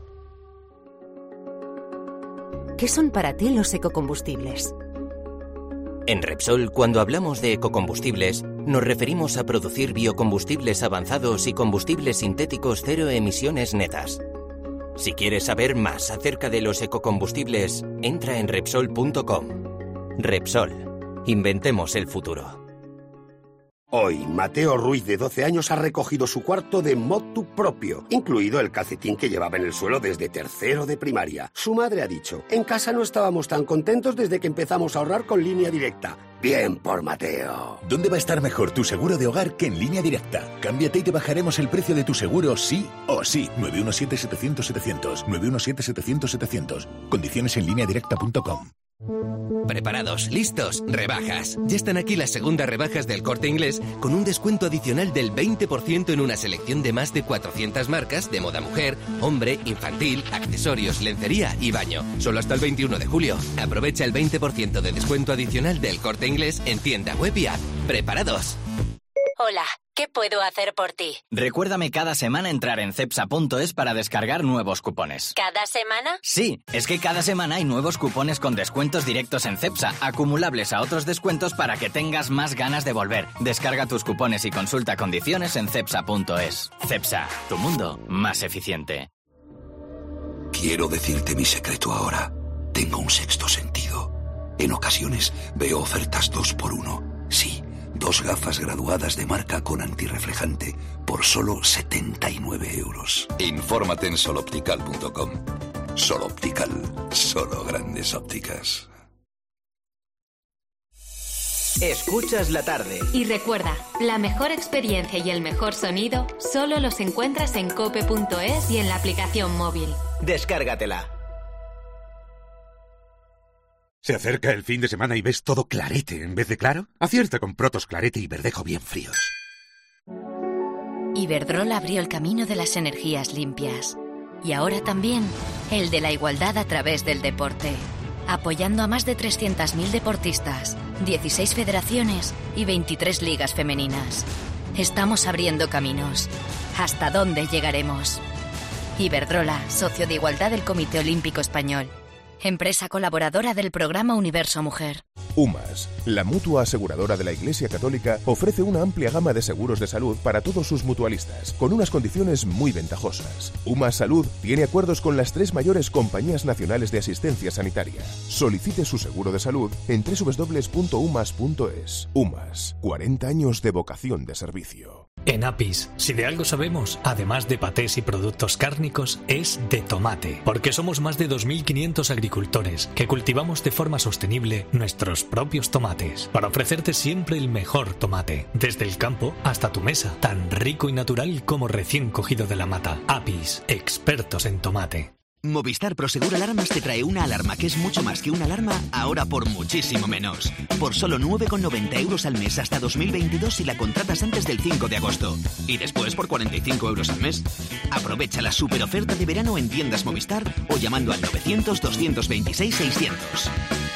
¿Qué son para ti los ecocombustibles? En Repsol, cuando hablamos de ecocombustibles, nos referimos a producir biocombustibles avanzados y combustibles sintéticos cero emisiones netas. Si quieres saber más acerca de los ecocombustibles, entra en Repsol punto com. Repsol. Inventemos el futuro. Hoy, Mateo Ruiz, de doce años, ha recogido su cuarto de motu propio, incluido el calcetín que llevaba en el suelo desde tercero de primaria. Su madre ha dicho, en casa no estábamos tan contentos desde que empezamos a ahorrar con Línea Directa. Bien por Mateo. ¿Dónde va a estar mejor tu seguro de hogar que en Línea Directa? Cámbiate y te bajaremos el precio de tu seguro sí o sí. nueve uno siete, setecientos, setecientos. nueve uno siete, setecientos, setecientos. Condiciones en línea directa punto com. Preparados, listos, rebajas. Ya están aquí las segundas rebajas del Corte Inglés con un descuento adicional del veinte por ciento en una selección de más de cuatrocientas marcas de moda mujer, hombre, infantil, accesorios, lencería y baño. Solo hasta el veintiuno de julio. Aprovecha el veinte por ciento de descuento adicional del Corte Inglés en tienda web y app. ¿Preparados? Hola, ¿qué puedo hacer por ti? Recuérdame cada semana entrar en cepsa punto es para descargar nuevos cupones. ¿Cada semana? Sí, es que cada semana hay nuevos cupones con descuentos directos en Cepsa, acumulables a otros descuentos para que tengas más ganas de volver. Descarga tus cupones y consulta condiciones en cepsa punto es. Cepsa, tu mundo más eficiente. Quiero decirte mi secreto ahora. Tengo un sexto sentido. En ocasiones veo ofertas dos por uno. Sí. Dos gafas graduadas de marca con antirreflejante por solo setenta y nueve euros. Infórmate en soloptical punto com. Soloptical, solo grandes ópticas. Escuchas la tarde. Y recuerda, la mejor experiencia y el mejor sonido solo los encuentras en cope punto es y en la aplicación móvil. Descárgatela. ¿Se acerca el fin de semana y ves todo clarete en vez de claro? Acierta con Protos Clarete y Verdejo bien fríos. Iberdrola abrió el camino de las energías limpias. Y ahora también el de la igualdad a través del deporte. Apoyando a más de trescientos mil deportistas, dieciséis federaciones y veintitrés ligas femeninas. Estamos abriendo caminos. ¿Hasta dónde llegaremos? Iberdrola, socio de igualdad del Comité Olímpico Español. Empresa colaboradora del programa Universo Mujer. UMAS, la mutua aseguradora de la Iglesia Católica, ofrece una amplia gama de seguros de salud para todos sus mutualistas, con unas condiciones muy ventajosas. UMAS Salud tiene acuerdos con las tres mayores compañías nacionales de asistencia sanitaria. Solicite su seguro de salud en doble u doble u doble u punto umas punto es. UMAS, cuarenta años de vocación de servicio. En Apis, si de algo sabemos, además de patés y productos cárnicos, es de tomate. Porque somos más de dos mil quinientos agricultores que cultivamos de forma sostenible nuestros propios tomates, para ofrecerte siempre el mejor tomate, desde el campo hasta tu mesa, tan rico y natural como recién cogido de la mata. Apis, expertos en tomate. Movistar Prosegur Alarmas te trae una alarma que es mucho más que una alarma, ahora por muchísimo menos. Por solo nueve con noventa euros al mes hasta dos mil veintidós si la contratas antes del cinco de agosto. Y después por cuarenta y cinco euros al mes. Aprovecha la super oferta de verano en tiendas Movistar o llamando al novecientos, doscientos veintiséis, seiscientos.